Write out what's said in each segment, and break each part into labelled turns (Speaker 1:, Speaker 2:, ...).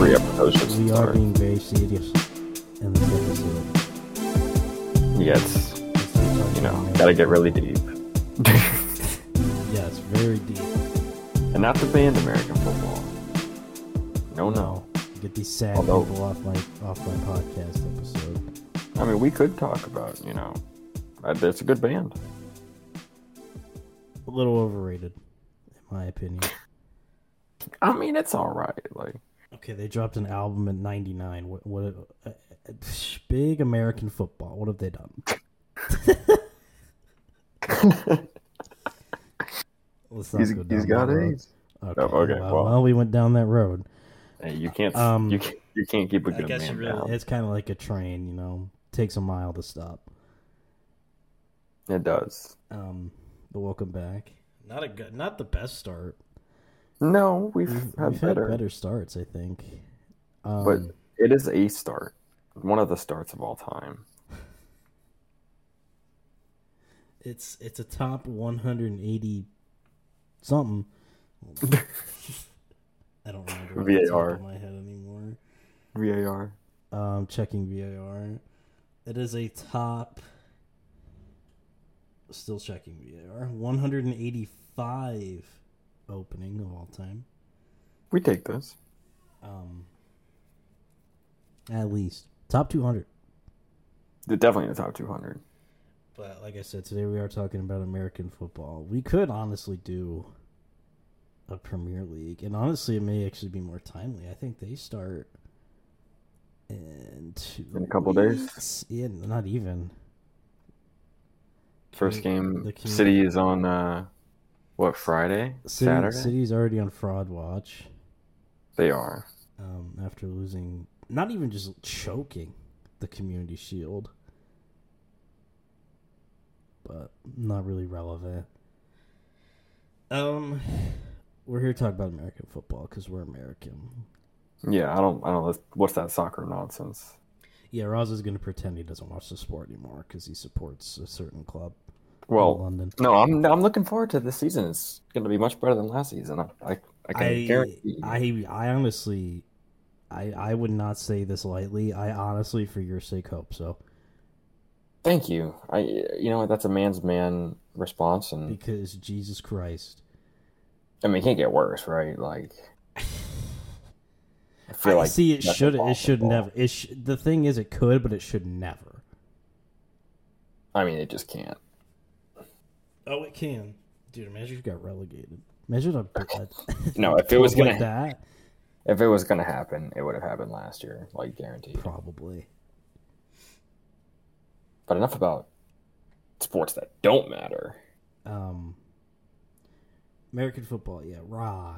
Speaker 1: 3 episodes should
Speaker 2: We are
Speaker 1: start.
Speaker 2: being very serious in this episode.
Speaker 1: Yeah, gotta get really deep.
Speaker 2: Yes, very deep.
Speaker 1: And not to ban American football. No.
Speaker 2: Get these sad
Speaker 1: Although-
Speaker 2: people off my podcast episode.
Speaker 1: I mean, we could talk about, it's a good band.
Speaker 2: A little overrated, in my opinion.
Speaker 1: I mean, it's all right. Like,
Speaker 2: Okay, they dropped an album in '99. What big American football? What have they done? Let's not
Speaker 1: he's
Speaker 2: go down
Speaker 1: got
Speaker 2: that road.
Speaker 1: AIDS.
Speaker 2: Okay,
Speaker 1: Oh, okay,
Speaker 2: well, we went down that road.
Speaker 1: Hey, you can't keep a good
Speaker 2: I guess
Speaker 1: man
Speaker 2: you really.
Speaker 1: down.
Speaker 2: It's kind of like a train, takes a mile to stop.
Speaker 1: It does.
Speaker 2: But welcome back. Not the best start.
Speaker 1: No, we've
Speaker 2: We've
Speaker 1: had better.
Speaker 2: had better starts, I think.
Speaker 1: But it is a start. One of the starts of all time.
Speaker 2: It's a top 180 something. I don't remember off the top
Speaker 1: VAR.
Speaker 2: of my head anymore.
Speaker 1: VAR.
Speaker 2: Checking VAR. It is a top. Still checking VAR. 185 opening of all time.
Speaker 1: We take this.
Speaker 2: At least top 200.
Speaker 1: They're definitely in the top 200.
Speaker 2: But like I said, today we are talking about American football. We could honestly do a Premier League, and honestly, it may actually be more timely. I think they start in
Speaker 1: a couple days?
Speaker 2: weeks. Yeah, not even.
Speaker 1: First game,
Speaker 2: The community-
Speaker 1: City is on, Friday? Saturday?
Speaker 2: City's already on fraud watch.
Speaker 1: They are.
Speaker 2: After losing, not even just choking the Community Shield, but not really relevant. We're here to talk about American football because we're American.
Speaker 1: Yeah, I don't. What's that soccer nonsense?
Speaker 2: Yeah, Roz is going to pretend he doesn't watch the sport anymore because he supports a certain club in
Speaker 1: Well,
Speaker 2: London.
Speaker 1: no, I'm looking forward to this season. It's going to be much better than last season. I can guarantee.
Speaker 2: I honestly, I would not say this lightly. I honestly, for your sake, hope so.
Speaker 1: Thank you. That's a man's man response, and
Speaker 2: Because Jesus Christ.
Speaker 1: I mean, it can't get worse, right? Like, I feel like
Speaker 2: see, it
Speaker 1: that's
Speaker 2: should
Speaker 1: impossible.
Speaker 2: never. The thing is, it could, but it should never.
Speaker 1: I mean, it just can't.
Speaker 2: Oh, it can, dude. Imagine you got relegated. Imagine a
Speaker 1: No, if it was
Speaker 2: club
Speaker 1: gonna
Speaker 2: like that,
Speaker 1: if it was gonna happen, it would have happened last year, like guaranteed.
Speaker 2: probably.
Speaker 1: But enough about sports that don't matter.
Speaker 2: American football, yeah, rah,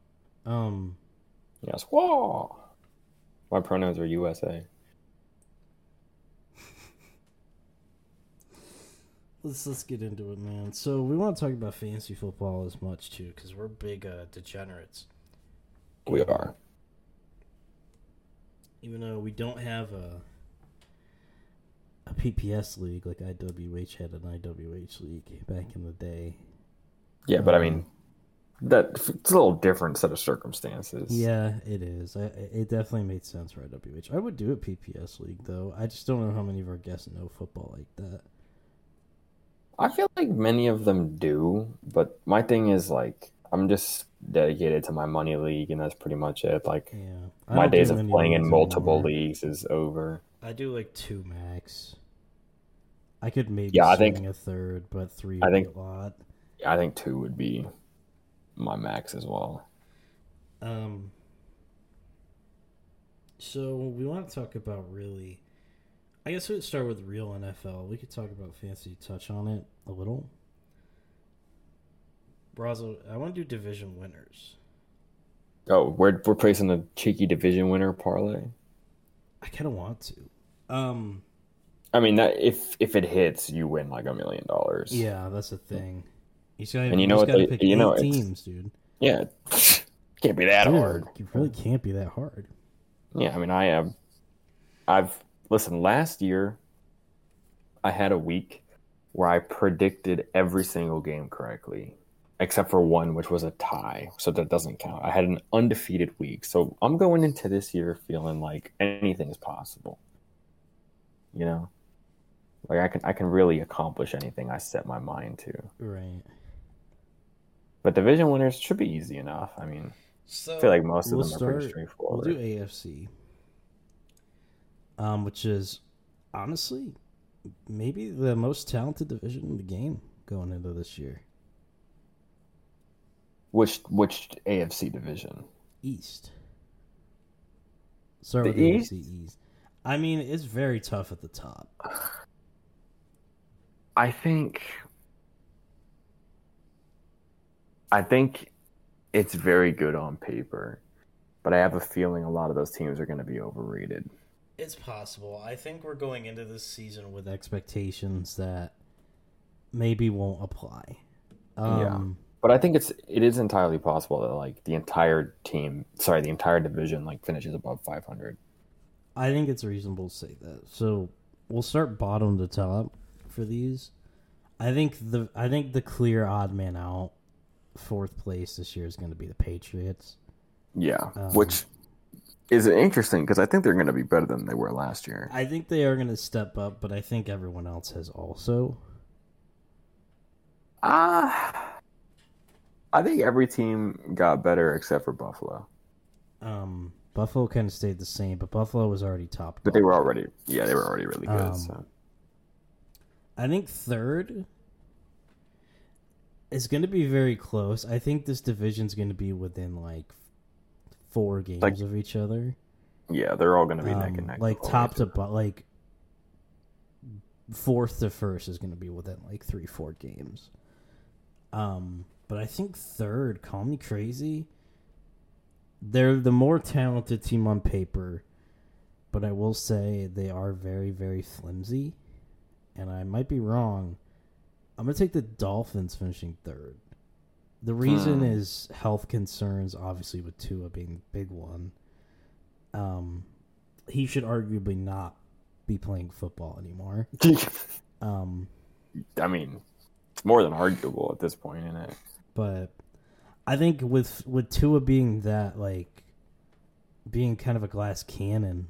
Speaker 1: Yes, whoa. My pronouns are USA.
Speaker 2: Let's get into it, man. So we want to talk about fantasy football as much too, because we're big degenerates.
Speaker 1: We are.
Speaker 2: Even though we don't have a PPS league like IWH had an IWH league back in the day.
Speaker 1: Yeah, but I mean, it's a little different set of circumstances.
Speaker 2: Yeah, it is. It definitely made sense for IWH. I would do a PPS league though. I just don't know how many of our guests know football like that.
Speaker 1: I feel like many of them do, but my thing is like I'm just dedicated to my money league, and that's pretty much it. Like
Speaker 2: Yeah,
Speaker 1: my days of playing in multiple leagues is over.
Speaker 2: I do like 2 max. I could maybe
Speaker 1: Yeah, I
Speaker 2: swing
Speaker 1: think-
Speaker 2: a third, but 3
Speaker 1: I
Speaker 2: would
Speaker 1: think-
Speaker 2: be a lot.
Speaker 1: I think 2 would be my max as well.
Speaker 2: So we want to talk about really. I guess we'd start with real NFL. We could talk about fantasy, touch on it a little. Brazo, I want to do division winners.
Speaker 1: Oh, we're placing a cheeky division winner parlay.
Speaker 2: I kind of want to.
Speaker 1: I mean, that if it hits, you win like $1 million.
Speaker 2: Yeah, that's the thing. You got
Speaker 1: And you know what
Speaker 2: to
Speaker 1: they-
Speaker 2: pick
Speaker 1: you know,
Speaker 2: 8
Speaker 1: it's-
Speaker 2: teams, dude.
Speaker 1: Yeah, can't be that
Speaker 2: Dude,
Speaker 1: hard.
Speaker 2: it really can't be that hard.
Speaker 1: Yeah, I mean, I've listened. Last year, I had a week where I predicted every single game correctly, except for one, which was a tie, so that doesn't count. I had an undefeated week, so I'm going into this year feeling like anything is possible. You know, like I can really accomplish anything I set my mind to.
Speaker 2: Right.
Speaker 1: But division winners should be easy enough. I mean, I feel
Speaker 2: So
Speaker 1: like most of
Speaker 2: we'll
Speaker 1: them are pretty
Speaker 2: start. We'll do
Speaker 1: straightforward.
Speaker 2: AFC, which is honestly maybe the most talented division in the game going into this year.
Speaker 1: Which AFC division?
Speaker 2: East. Start
Speaker 1: The
Speaker 2: with
Speaker 1: East?
Speaker 2: AFC East. I mean, it's very tough at the top.
Speaker 1: I think I think it's very good on paper, but I have a feeling a lot of those teams are going to be overrated.
Speaker 2: It's possible. I think we're going into this season with expectations that maybe won't apply.
Speaker 1: Yeah. But I think it is entirely possible that like the entire division like finishes above 500.
Speaker 2: I think it's reasonable to say that. So we'll start bottom to top for these. I think the clear odd man out fourth place this year is going to be the Patriots.
Speaker 1: Yeah, which is interesting because I think they're going to be better than they were last year.
Speaker 2: I think they are going to step up, but I think everyone else has also.
Speaker 1: I think every team got better except for Buffalo.
Speaker 2: Buffalo kind of stayed the same, but Buffalo was already top.
Speaker 1: But they were already really good. So.
Speaker 2: I think third is going to be very close. I think this division's going to be within like 4 games of each other.
Speaker 1: Yeah, they're all going to be neck and neck.
Speaker 2: Like top to like fourth to first is going to be within like 3-4 games. But I think third, call me crazy, they're the more talented team on paper, but I will say they are very, very flimsy, and I might be wrong. I'm going to take the Dolphins finishing third. The reason is health concerns, obviously, with Tua being the big one. He should arguably not be playing football anymore.
Speaker 1: I mean, it's more than arguable at this point, isn't it?
Speaker 2: But I think with Tua being that, like, being kind of a glass cannon,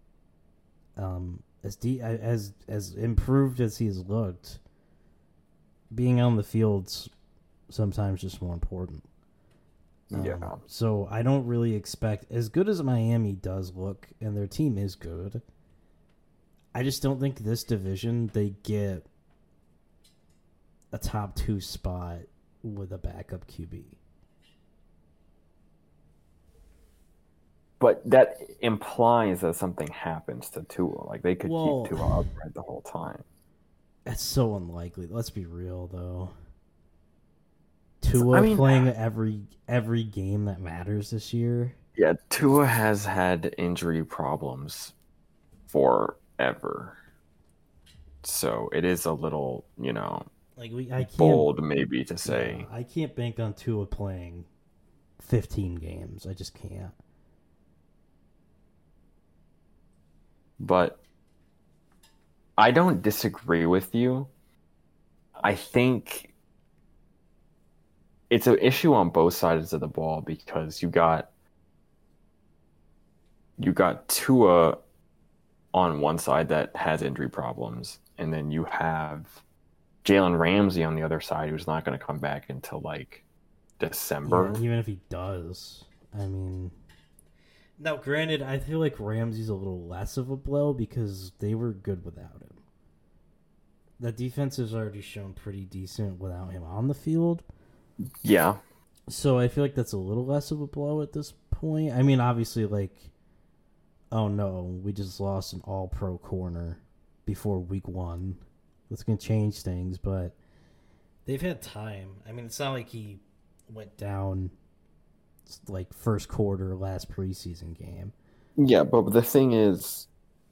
Speaker 2: as improved as he has looked, being on the field's sometimes just more important.
Speaker 1: Yeah.
Speaker 2: So I don't really expect, as good as Miami does look, and their team is good, I just don't think this division they get a top 2 spot with a backup QB.
Speaker 1: But that implies that something happens to Tua. Like they could keep Tua upright the whole time.
Speaker 2: That's so unlikely. Let's be real, though. Tua playing every game that matters this year.
Speaker 1: Yeah, Tua has had injury problems forever. So it is a little,
Speaker 2: like I can't,
Speaker 1: bold maybe to say.
Speaker 2: I can't bank on Tua playing 15 games. I just can't.
Speaker 1: But I don't disagree with you. I think it's an issue on both sides of the ball because you got Tua on one side that has injury problems, and then you have Jalen Ramsey on the other side who's not going to come back until like December.
Speaker 2: Yeah, even if he does, I mean. Now, granted, I feel like Ramsey's a little less of a blow because they were good without him. The defense has already shown pretty decent without him on the field.
Speaker 1: Yeah.
Speaker 2: So I feel like that's a little less of a blow at this point. I mean, obviously, like, oh no, we just lost an all-pro corner before week 1. That's going to change things, but they've had time. I mean, it's not like he went down like first quarter last preseason game.
Speaker 1: Yeah, but the thing is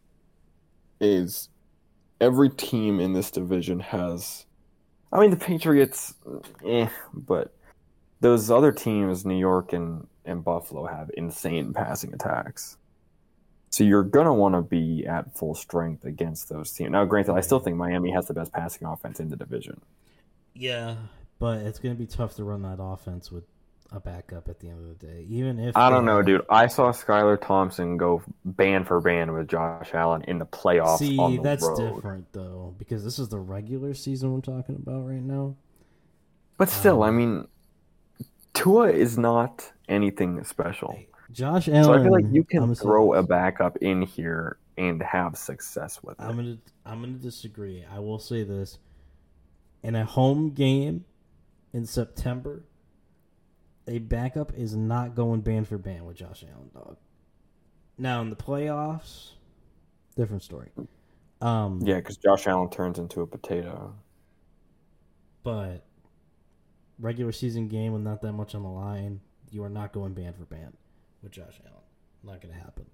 Speaker 1: every team in this division has. I mean, the Patriots, but those other teams, New York and Buffalo, have insane passing attacks. So you're going to want to be at full strength against those teams. Now, granted, I still think Miami has the best passing offense in the division.
Speaker 2: Yeah, but it's going to be tough to run that offense with a backup at the end of the day. Even if
Speaker 1: I
Speaker 2: they
Speaker 1: don't know,
Speaker 2: have,
Speaker 1: dude. I saw Skylar Thompson go band for band with Josh Allen in the playoffs on
Speaker 2: see,
Speaker 1: the
Speaker 2: that's
Speaker 1: road.
Speaker 2: different though, because this is the regular season we're talking about right now.
Speaker 1: But still, I
Speaker 2: Um,
Speaker 1: mean, Tua is not anything special.
Speaker 2: Josh
Speaker 1: So I feel like
Speaker 2: Allen,
Speaker 1: you
Speaker 2: I'm
Speaker 1: can
Speaker 2: gonna say
Speaker 1: throw a
Speaker 2: this.
Speaker 1: backup in here and have success with it.
Speaker 2: I'm gonna disagree. I will say this: in a home game in September, a backup is not going band for band with Josh Allen, dog. Now in the playoffs, different story.
Speaker 1: Yeah, because Josh Allen turns into a potato.
Speaker 2: But regular season game with not that much on the line, you are not going band for band with Josh Allen. Not going to happen.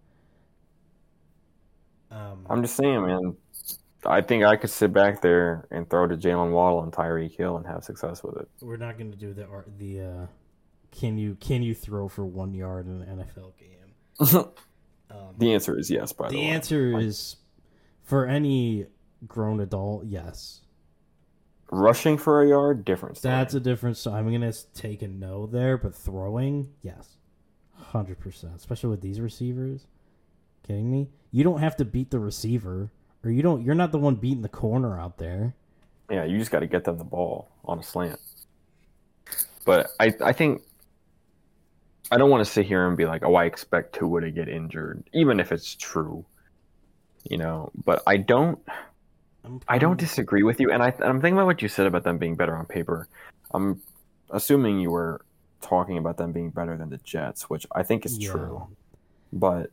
Speaker 1: I'm just saying, man. I think I could sit back there and throw to Jalen Waddle and Tyreek Hill and have success with it.
Speaker 2: We're not going to do the can you throw for 1 yard in an NFL game?
Speaker 1: The answer is yes, by the way.
Speaker 2: The answer is for any grown adult, yes.
Speaker 1: Rushing for a yard, different story.
Speaker 2: That's a difference. So I'm going to take a no there, but throwing, yes. 100%. Especially with these receivers. Kidding me? You don't have to beat the receiver, or you're not the one beating the corner out there.
Speaker 1: Yeah, you just got to get them the ball on a slant. But I think I don't want to sit here and be like, oh, I expect Tua to get injured, even if it's true, But I don't disagree with you, and I'm thinking about what you said about them being better on paper. I'm assuming you were talking about them being better than the Jets, which I think is true. But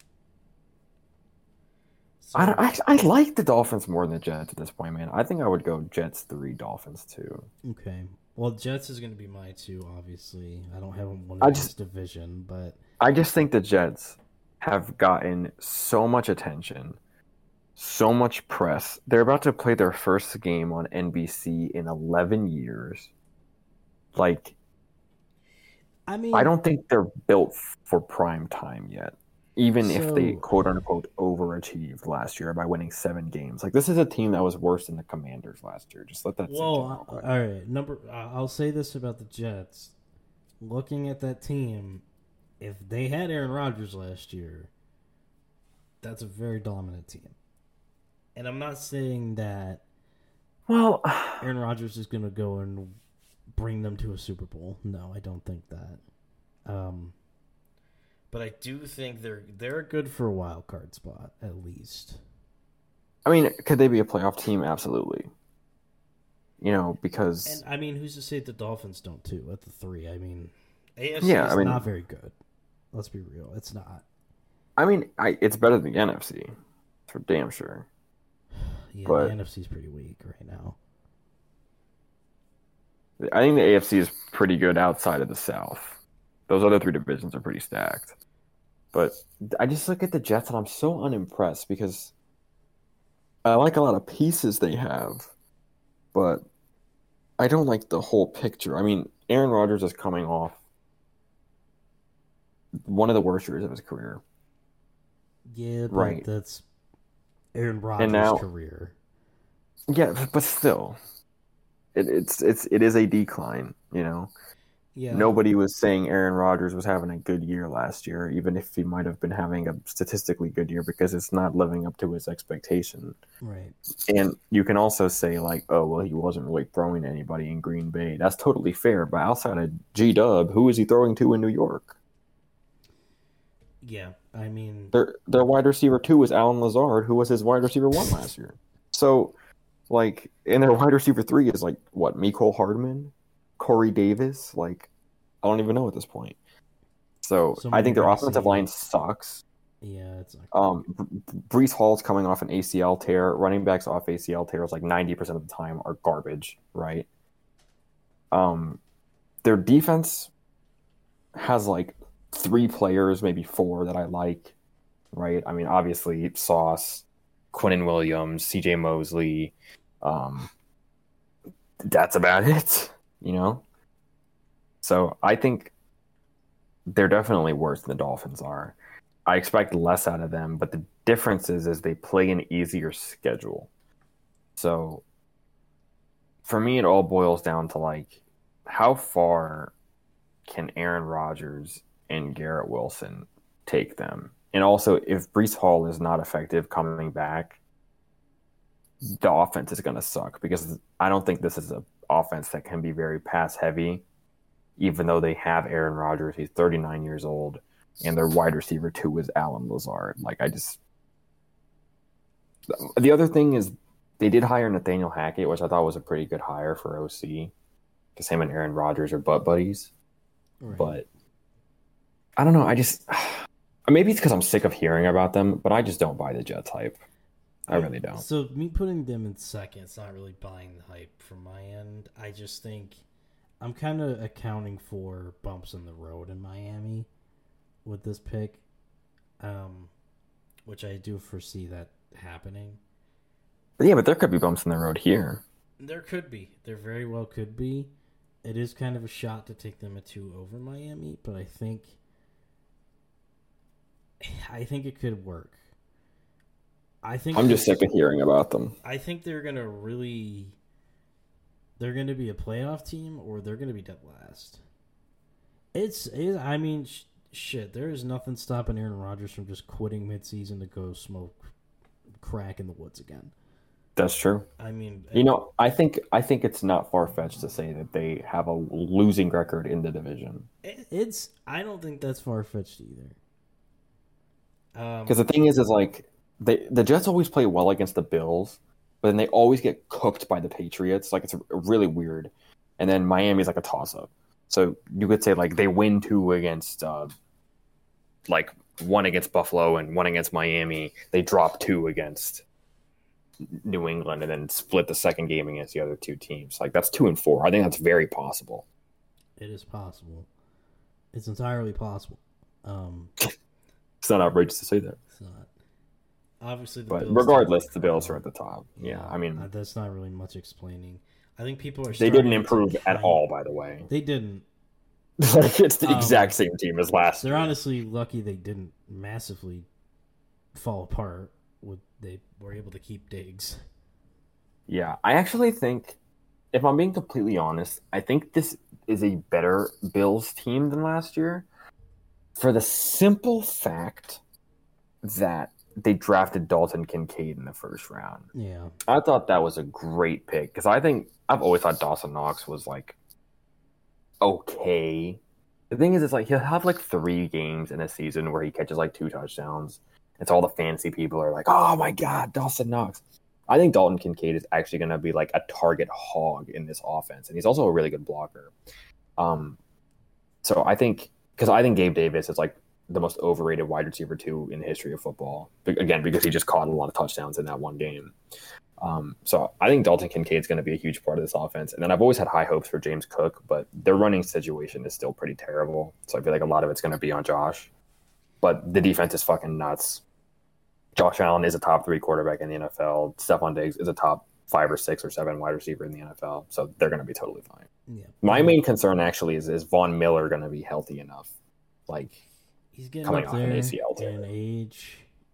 Speaker 1: so, I like the Dolphins more than the Jets at this point, man. I think I would go Jets 3, Dolphins 2.
Speaker 2: Okay. Well, Jets is going to be my 2, obviously. I don't have them in this division, but
Speaker 1: I just think the Jets have gotten so much attention, so much press. They're about to play their first game on NBC in 11 years. Like, I mean, I don't think they're built for prime time yet. Even if they quote unquote overachieved last year by winning 7 games, like this is a team that was worse than the Commanders last year. Just let that.
Speaker 2: Well, all right. I'll say this about the Jets. Looking at that team, if they had Aaron Rodgers last year, that's a very dominant team. And I'm not saying that.
Speaker 1: Well,
Speaker 2: Aaron Rodgers is going to go and bring them to a Super Bowl. No, I don't think that. But I do think they're good for a wild card spot, at least.
Speaker 1: I mean, could they be a playoff team? Absolutely. Because...
Speaker 2: And, I mean, who's to say the Dolphins don't, too, at the 3? I mean, AFC is not very good. Let's be real. It's not.
Speaker 1: I mean, it's better than the NFC. For damn sure.
Speaker 2: Yeah, but the NFC is pretty weak right now.
Speaker 1: I think the AFC is pretty good outside of the South. Those other 3 divisions are pretty stacked. But I just look at the Jets and I'm so unimpressed because I like a lot of pieces they have, but I don't like the whole picture. I mean, Aaron Rodgers is coming off one of the worst years of his career.
Speaker 2: Yeah, but that's Aaron Rodgers' career.
Speaker 1: Yeah, but still, it is a decline, Yeah. Nobody was saying Aaron Rodgers was having a good year last year, even if he might have been having a statistically good year, because it's not living up to his expectation.
Speaker 2: Right.
Speaker 1: And you can also say, like, oh, well, he wasn't really throwing to anybody in Green Bay. That's totally fair. But outside of G-Dub, who is he throwing to in New York?
Speaker 2: Yeah, I mean...
Speaker 1: Their wide receiver 2 was Alan Lazard, who was his wide receiver 1 last year. So, like, and their wide receiver 3 is, like, what, Mecole Hardman? Corey Davis, like, I don't even know at this point. So I think their offensive line sucks.
Speaker 2: Yeah, it's not
Speaker 1: Breece Hall's coming off an ACL tear. Running backs off ACL tears, like 90% of the time, are garbage, right? Their defense has like 3 players, maybe 4 that I like, right? I mean, obviously Sauce, Quinnen Williams, CJ Mosley. That's about it. So I think they're definitely worse than the Dolphins are. I expect less out of them, but the difference is they play an easier schedule. So for me, it all boils down to like how far can Aaron Rodgers and Garrett Wilson take them? And also, if Breece Hall is not effective coming back, the offense is going to suck because I don't think this is an offense that can be very pass heavy, even though they have Aaron Rodgers. He's 39 years old, and their wide receiver two is Alan Lazard. The other thing is they did hire Nathaniel Hackett, which I thought was a pretty good hire for OC because him and Aaron Rodgers are butt buddies. Right. But I don't know. Maybe it's because I'm sick of hearing about them, but I just don't buy the Jets hype. I really don't.
Speaker 2: So me putting them in second, it's not really buying the hype from my end. I just think I'm kind of accounting for bumps in the road in Miami with this pick, which I do foresee that happening.
Speaker 1: But there could be bumps in the road here.
Speaker 2: There could be. There very well could be. It is kind of a shot to take them at 2 over Miami, but I think it could work. I'm
Speaker 1: just sick of hearing about them.
Speaker 2: I think they're going to be a playoff team or they're going to be dead last. Shit, there is nothing stopping Aaron Rodgers from just quitting midseason to go smoke crack in the woods again.
Speaker 1: That's true. I think it's not far-fetched to say that they have a losing record in the division.
Speaker 2: I don't think that's far-fetched either.
Speaker 1: Because the thing is like the Jets always play well against the Bills, but then they always get cooked by the Patriots. Like, it's really weird. And then Miami's like a toss-up. So you could say like they win 2 against, like 1 against Buffalo and 1 against Miami. They drop 2 against New England and then split the second game against the other 2 teams. Like, that's 2 and 4. I think that's very possible.
Speaker 2: It is possible. It's entirely possible.
Speaker 1: It's not outrageous to say that.
Speaker 2: It's not. Obviously,
Speaker 1: but Bills regardless, the Bills are at the top. Yeah, I mean,
Speaker 2: that's not really much explaining. I think people are.
Speaker 1: They didn't improve at all, by the way.
Speaker 2: They didn't.
Speaker 1: It's the exact same team as last year.
Speaker 2: They're honestly lucky they didn't massively fall apart. They were able to keep Diggs.
Speaker 1: Yeah, I actually think, if I'm being completely honest, I think this is a better Bills team than last year, for the simple fact that they drafted Dalton Kincaid in the first round.
Speaker 2: Yeah.
Speaker 1: I thought that was a great pick because I've always thought Dawson Knox was like okay. The thing is, it's like he'll have like 3 games in a season where he catches like 2 touchdowns. It's all the fancy people are like, oh my God, Dawson Knox. I think Dalton Kincaid is actually going to be like a target hog in this offense. And he's also a really good blocker. So I think Gabe Davis is like the most overrated wide receiver 2 in the history of football. Again, because he just caught a lot of touchdowns in that one game. So I think Dalton Kincaid is going to be a huge part of this offense. And then I've always had high hopes for James Cook, but their running situation is still pretty terrible. So I feel like a lot of it's going to be on Josh. But the defense is fucking nuts. Josh Allen is a top 3 quarterback in the NFL. Stephon Diggs is a top 5 or 6 or 7 wide receiver in the NFL. So they're going to be totally fine.
Speaker 2: Yeah.
Speaker 1: My main concern actually is Von Miller going to be healthy enough? Like,
Speaker 2: he's getting
Speaker 1: coming
Speaker 2: up
Speaker 1: off
Speaker 2: there
Speaker 1: an ACL tear.
Speaker 2: in age,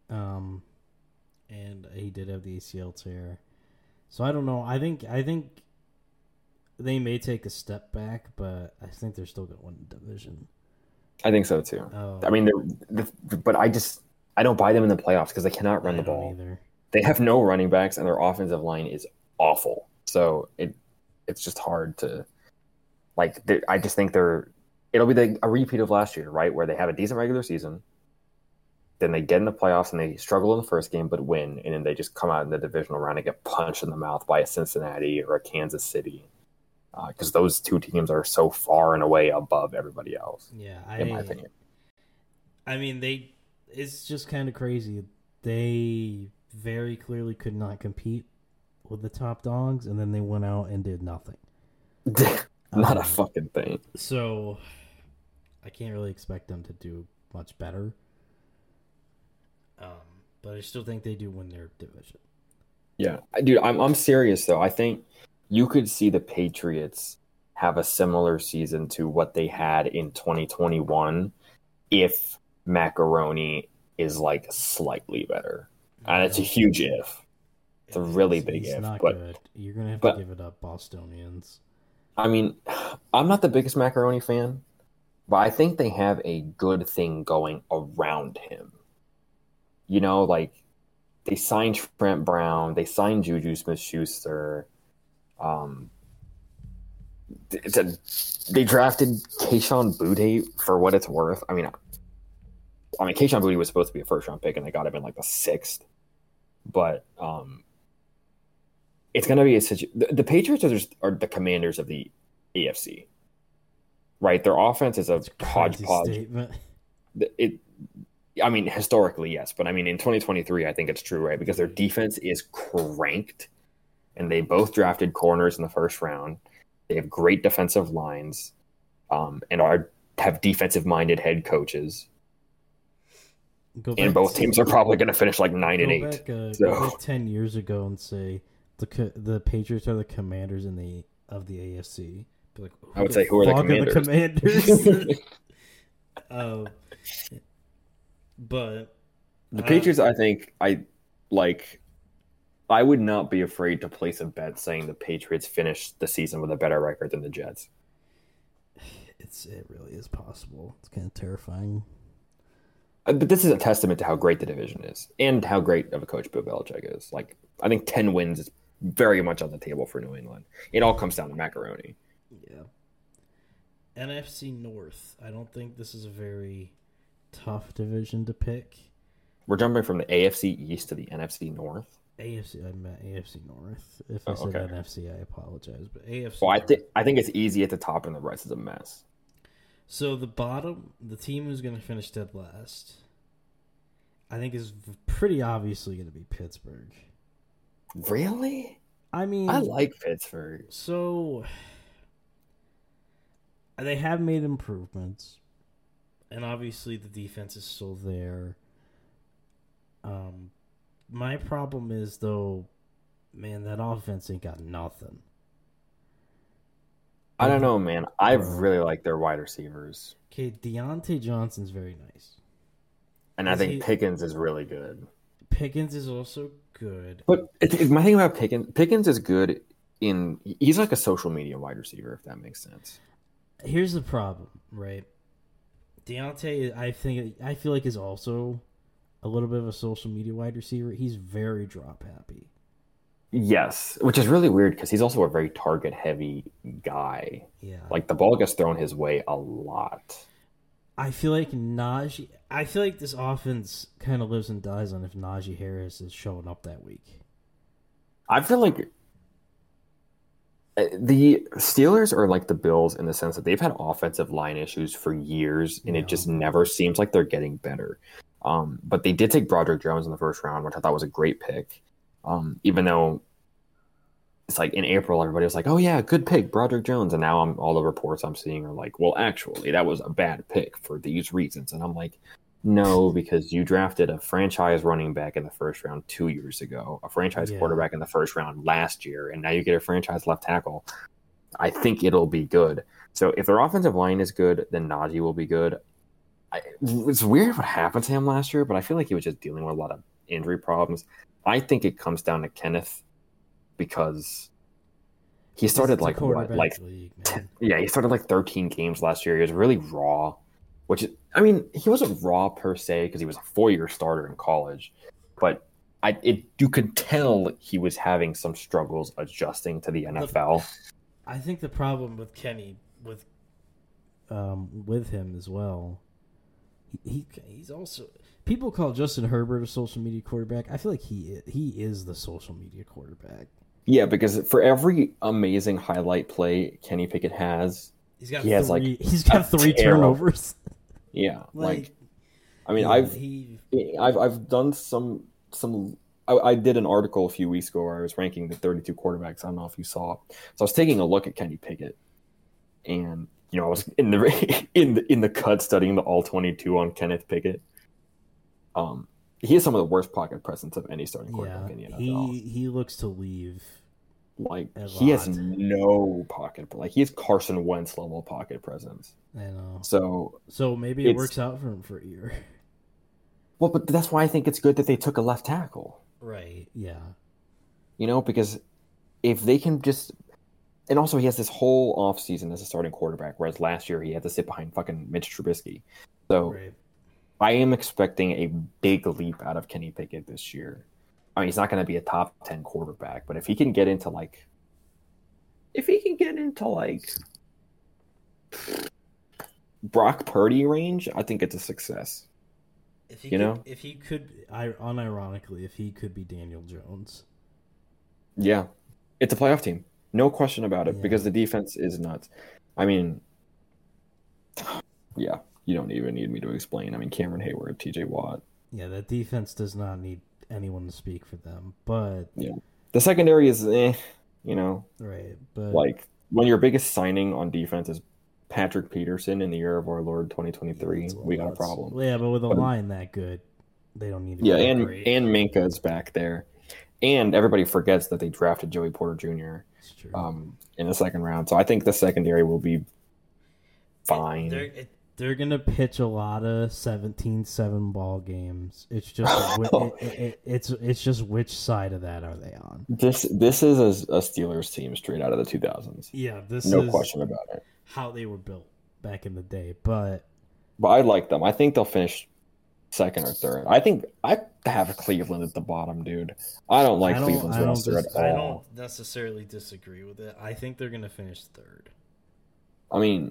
Speaker 2: and he did have the ACL tear. So I don't know. I think they may take a step back, but I think they're still going to win the division.
Speaker 1: I think so too. I mean, but I don't buy them in the playoffs because they cannot run the ball.
Speaker 2: Either.
Speaker 1: They have no running backs, and their offensive line is awful. So it's just hard to like. I just think it'll be a repeat of last year, right? Where they have a decent regular season, then they get in the playoffs and they struggle in the first game but win, and then they just come out in the divisional round and get punched in the mouth by a Cincinnati or a Kansas City, because those 2 teams are so far and away above everybody else.
Speaker 2: Yeah,
Speaker 1: in my opinion.
Speaker 2: I mean, it's just kind of crazy. They very clearly could not compete with the top dogs, and then they went out and did nothing.
Speaker 1: Not a fucking thing.
Speaker 2: So I can't really expect them to do much better. But I still think they do win their division.
Speaker 1: Yeah, dude, I'm serious though. I think you could see the Patriots have a similar season to what they had in 2021 if Macaroni is like slightly better. And it's a huge if. It's a really big
Speaker 2: He's
Speaker 1: if.
Speaker 2: not
Speaker 1: But
Speaker 2: good. You're gonna have to
Speaker 1: but
Speaker 2: give it up, Bostonians.
Speaker 1: I mean, I'm not the biggest Macaroni fan, but I think they have a good thing going around him. You know, like they signed Trent Brown, they signed Juju Smith-Schuster. Um, it's a, they drafted Kayshon Boutte for what it's worth. I mean, Kayshon Boutte was supposed to be a first round pick, and they got him in like the sixth. But it's going to be the Patriots are the Commanders of the AFC, right? Their offense is a hodgepodge.
Speaker 2: Statement.
Speaker 1: I mean, historically, yes, but I mean, in 2023, I think it's true, right? Because their defense is cranked, and they both drafted corners in the first round. They have great defensive lines, and have defensive-minded head coaches. And both teams are probably going to finish like 9-8.
Speaker 2: Go back 10 years ago and say the Patriots are the Commanders of the AFC. Be like,
Speaker 1: I would say, who are the
Speaker 2: Commanders? But
Speaker 1: the Patriots, I think, I would not be afraid to place a bet saying the Patriots finish the season with a better record than the Jets.
Speaker 2: It really is possible. It's kind of terrifying.
Speaker 1: But this is a testament to how great the division is and how great of a coach Bill Belichick is. Like, I think 10 wins is very much on the table for New England. It all comes down to macaroni.
Speaker 2: Yeah. NFC North. I don't think this is a very tough division to pick.
Speaker 1: We're jumping from the AFC East to the NFC North.
Speaker 2: I meant AFC North. If I said NFC, I apologize. But AFC.
Speaker 1: Well, I think it's easy at the top, and the rest is a mess.
Speaker 2: So the bottom, the team who's going to finish dead last, I think is pretty obviously going to be Pittsburgh.
Speaker 1: Really?
Speaker 2: I mean,
Speaker 1: I like Pittsburgh.
Speaker 2: So they have made improvements, and obviously the defense is still there. My problem is, though, man, that offense ain't got nothing.
Speaker 1: I don't know, man. I really like their wide receivers.
Speaker 2: Okay, Deontay Johnson's very nice.
Speaker 1: And I think Pickens is really good.
Speaker 2: Pickens is also good.
Speaker 1: But my thing about Pickens is good he's like a social media wide receiver, if that makes sense.
Speaker 2: Here's the problem, right? Deontay, I feel like is also a little bit of a social media wide receiver. He's very drop happy.
Speaker 1: Yes, which is really weird because he's also a very target-heavy guy.
Speaker 2: Yeah.
Speaker 1: Like, the ball gets thrown his way a lot.
Speaker 2: I feel like this offense kind of lives and dies on if Najee Harris is showing up that week.
Speaker 1: I feel like the Steelers are like the Bills in the sense that they've had offensive line issues for years, and it just never seems like they're getting better. But they did take Broderick Jones in the first round, which I thought was a great pick. Even though it's like in April, everybody was like, oh yeah, good pick, Broderick Jones. And now all the reports I'm seeing are like, well, actually, that was a bad pick for these reasons. And I'm like, no, because you drafted a franchise running back in the first round 2 years ago, a franchise quarterback in the first round last year, and now you get a franchise left tackle. I think it'll be good. So if their offensive line is good, then Najee will be good. It's weird what happened to him last year, but I feel like he was just dealing with a lot of injury problems. I think it comes down to Kenneth because he started like what, like
Speaker 2: league,
Speaker 1: he started like 13 games last year. He was really raw, which he wasn't raw per se because he was a 4-year starter in college, but you could tell he was having some struggles adjusting to the NFL.
Speaker 2: I think the problem with Kenny with him as well, he's also. People call Justin Herbert a social media quarterback. I feel like he is the social media quarterback.
Speaker 1: Yeah, because for every amazing highlight play Kenny Pickett has, he's got
Speaker 2: three turnovers.
Speaker 1: Yeah, I've done some. I did an article a few weeks ago where I was ranking the 32 quarterbacks. I don't know if you saw. So I was taking a look at Kenny Pickett, and I was in the cut studying the all 22 on Kenneth Pickett. He has some of the worst pocket presence of any starting quarterback in the NFL.
Speaker 2: He looks to leave.
Speaker 1: Like, he has no pocket. Like, he has Carson Wentz level pocket presence.
Speaker 2: I know.
Speaker 1: So
Speaker 2: maybe it works out for him for a year.
Speaker 1: Well, but that's why I think it's good that they took a left tackle.
Speaker 2: Right. Yeah.
Speaker 1: because if they can just, and also he has this whole offseason as a starting quarterback, whereas last year he had to sit behind fucking Mitch Trubisky. So
Speaker 2: Right.
Speaker 1: I am expecting a big leap out of Kenny Pickett this year. I mean, he's not going to be a top 10 quarterback, but if he can get into Brock Purdy range, I think it's a success.
Speaker 2: If he
Speaker 1: You
Speaker 2: could,
Speaker 1: know?
Speaker 2: if he could, unironically, if he could be Daniel Jones.
Speaker 1: Yeah. It's a playoff team. No question about it,
Speaker 2: Yeah.
Speaker 1: because the defense is nuts. I mean, yeah, you don't even need me to explain. I mean, Cameron Hayward, TJ Watt.
Speaker 2: Yeah, that defense does not need anyone to speak for them, but
Speaker 1: Yeah. The secondary is
Speaker 2: right, but
Speaker 1: like when your biggest signing on defense is Patrick Peterson in the year of our Lord 2023,
Speaker 2: that's a little
Speaker 1: we got a
Speaker 2: nuts.
Speaker 1: problem.
Speaker 2: Yeah, but with a
Speaker 1: But
Speaker 2: line that good, they don't need to
Speaker 1: yeah,
Speaker 2: be that
Speaker 1: and
Speaker 2: great.
Speaker 1: and Minka is back there. And everybody forgets that they drafted Joey Porter Jr.
Speaker 2: It's true.
Speaker 1: In the second round. So I think the secondary will be fine.
Speaker 2: They're gonna pitch a lot of 17-7 ball games. It's just it's just which side of that are they on?
Speaker 1: This is a Steelers team straight out of the 2000s.
Speaker 2: Yeah, this
Speaker 1: No
Speaker 2: is
Speaker 1: question about it.
Speaker 2: how they were built back in the day. But
Speaker 1: I like them. I think they'll finish second or third. I think I have Cleveland at the bottom, dude. I don't like Cleveland's roster at all.
Speaker 2: I don't necessarily disagree with it. I think they're gonna finish third.
Speaker 1: I mean,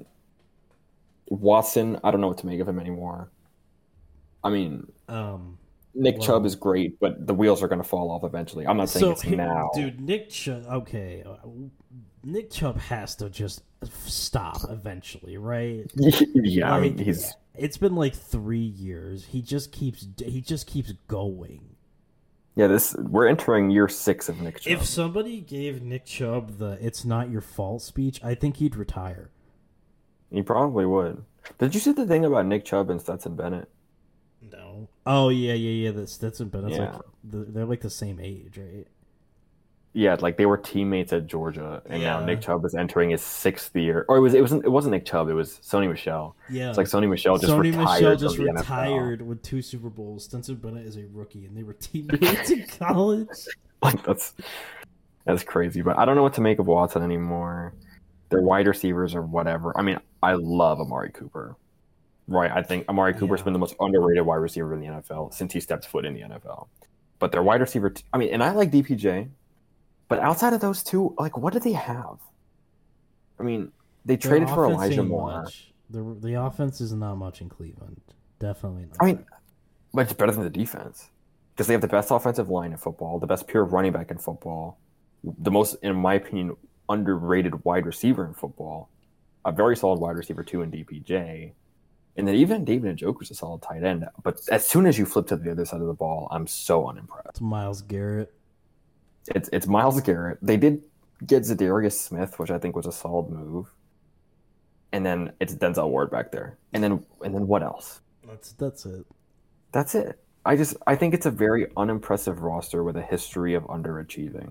Speaker 1: Watson, I don't know what to make of him anymore. I mean, Nick Chubb is great, but the wheels are going to fall off eventually. I'm not saying it's now.
Speaker 2: Dude, Nick Chubb, okay. Nick Chubb has to just stop eventually, right?
Speaker 1: Yeah, I mean,
Speaker 2: it's been like 3 years. He just keeps going.
Speaker 1: Yeah, we're entering year 6 of Nick Chubb.
Speaker 2: If somebody gave Nick Chubb the "it's not your fault" speech, I think he'd retire.
Speaker 1: He probably would. Did you see the thing about Nick Chubb and Stetson Bennett?
Speaker 2: No. Oh yeah. That Stetson Bennett's
Speaker 1: Yeah.
Speaker 2: they're like the same age, right?
Speaker 1: Yeah, like they were teammates at Georgia, and now
Speaker 2: Yeah.
Speaker 1: Nick Chubb is entering his 6th year. Or it wasn't Nick Chubb. It was Sony Michel.
Speaker 2: Yeah.
Speaker 1: It's like Sony Michel just
Speaker 2: Sony
Speaker 1: retired
Speaker 2: Michel
Speaker 1: from
Speaker 2: just
Speaker 1: the
Speaker 2: retired with 2 Super Bowls. Stetson Bennett is a rookie, and they were teammates in college.
Speaker 1: Like that's crazy. But I don't know what to make of Watson anymore. Their wide receivers or whatever. I mean, I love Amari Cooper. Right, I think Amari Cooper's been the most underrated wide receiver in the NFL since he stepped foot in the NFL. But their wide receiver, and I like DPJ, but outside of those two, like, what do they have? I mean, they traded for Elijah Moore.
Speaker 2: The offense is not much in Cleveland. Definitely not.
Speaker 1: I mean, but it's better than the defense because they have the best offensive line in football, the best pure running back in football, the most, in my opinion, underrated wide receiver in football, a very solid wide receiver too in DPJ. And then even David Njoku's a solid tight end. But as soon as you flip to the other side of the ball, I'm so unimpressed.
Speaker 2: It's Myles Garrett.
Speaker 1: It's Myles Garrett. They did get Zadarius Smith, which I think was a solid move. And then it's Denzel Ward back there. And then what else?
Speaker 2: That's it.
Speaker 1: That's it. I think it's a very unimpressive roster with a history of underachieving.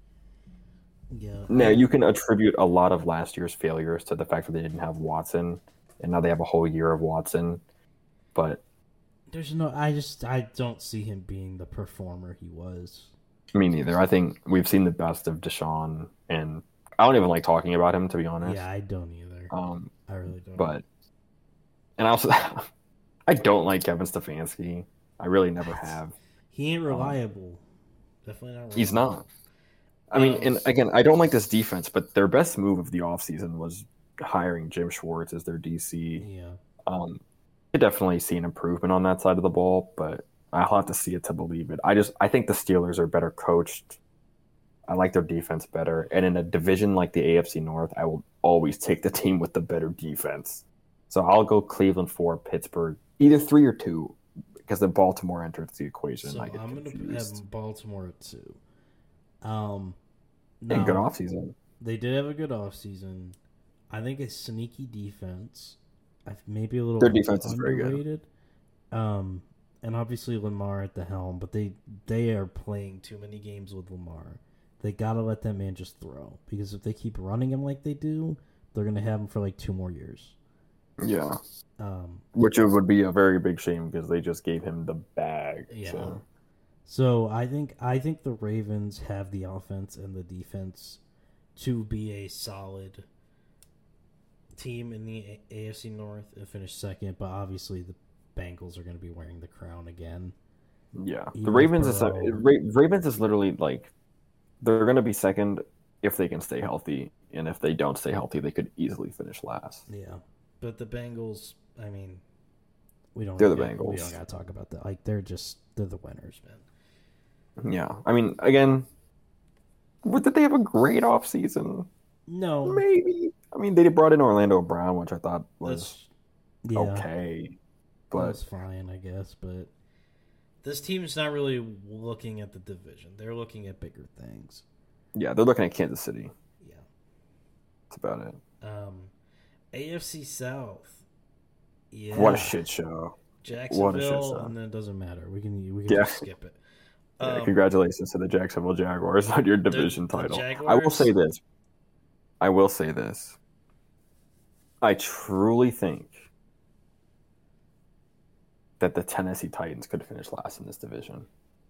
Speaker 2: Yeah.
Speaker 1: Now, you can attribute a lot of last year's failures to the fact that they didn't have Watson. And now they have a whole year of Watson, but
Speaker 2: I don't see him being the performer he was.
Speaker 1: Me neither. I think we've seen the best of Deshaun, and I don't even like talking about him, to be honest.
Speaker 2: Yeah, I don't either. I really don't.
Speaker 1: But, and also, I don't like Kevin Stefanski. I really never have.
Speaker 2: He ain't reliable. Definitely not reliable.
Speaker 1: He's not. I mean, and again, I don't like this defense, but their best move of the offseason was hiring Jim Schwartz as their DC.
Speaker 2: Yeah.
Speaker 1: Could definitely see an improvement on that side of the ball, but I'll have to see it to believe it. I think the Steelers are better coached. I like their defense better. And in a division like the AFC North, I will always take the team with the better defense. So I'll go Cleveland 4, Pittsburgh, either 3 or 2, because then Baltimore enters the equation.
Speaker 2: So
Speaker 1: I get
Speaker 2: I'm going to have Baltimore at 2.
Speaker 1: And good offseason.
Speaker 2: They did have a good offseason. I think a sneaky defense. Maybe a little
Speaker 1: Their defense
Speaker 2: underrated.
Speaker 1: is very good.
Speaker 2: And obviously Lamar at the helm, but they are playing too many games with Lamar. They got to let that man just throw, because if they keep running him like they do, they're going to have him for like 2 more years.
Speaker 1: Yeah. Which would be a very big shame because they just gave him the bag.
Speaker 2: Yeah.
Speaker 1: So.
Speaker 2: So I think the Ravens have the offense and the defense to be a solid team in the AFC North and finish second, but obviously the Bengals are going to be wearing the crown again.
Speaker 1: Yeah, the
Speaker 2: Even with
Speaker 1: Ravens is
Speaker 2: Burrow,
Speaker 1: Ravens is literally like they're going to be second if they can stay healthy, and if they don't stay healthy, they could easily finish last.
Speaker 2: yeah. But the Bengals, I mean, we don't
Speaker 1: They're the
Speaker 2: we don't
Speaker 1: Bengals.
Speaker 2: got to talk about that. Like they're the winners, man.
Speaker 1: Yeah, I mean, again, did they have a great offseason?
Speaker 2: No,
Speaker 1: Maybe. I mean, they brought in Orlando Brown, which I thought was
Speaker 2: that's yeah,
Speaker 1: okay, but
Speaker 2: that's fine, I guess. But this team's not really looking at the division; they're looking at bigger things.
Speaker 1: yeah, they're looking at Kansas City.
Speaker 2: Yeah.
Speaker 1: That's about it.
Speaker 2: AFC South. Yeah.
Speaker 1: What a shit show. What a shit
Speaker 2: Jacksonville,
Speaker 1: show.
Speaker 2: and then it doesn't matter. We can
Speaker 1: Yeah.
Speaker 2: just skip it.
Speaker 1: Yeah, congratulations to the Jacksonville Jaguars on your division
Speaker 2: the
Speaker 1: title.
Speaker 2: Jaguars-
Speaker 1: I will say this. I truly think that the Tennessee Titans could finish last in this division.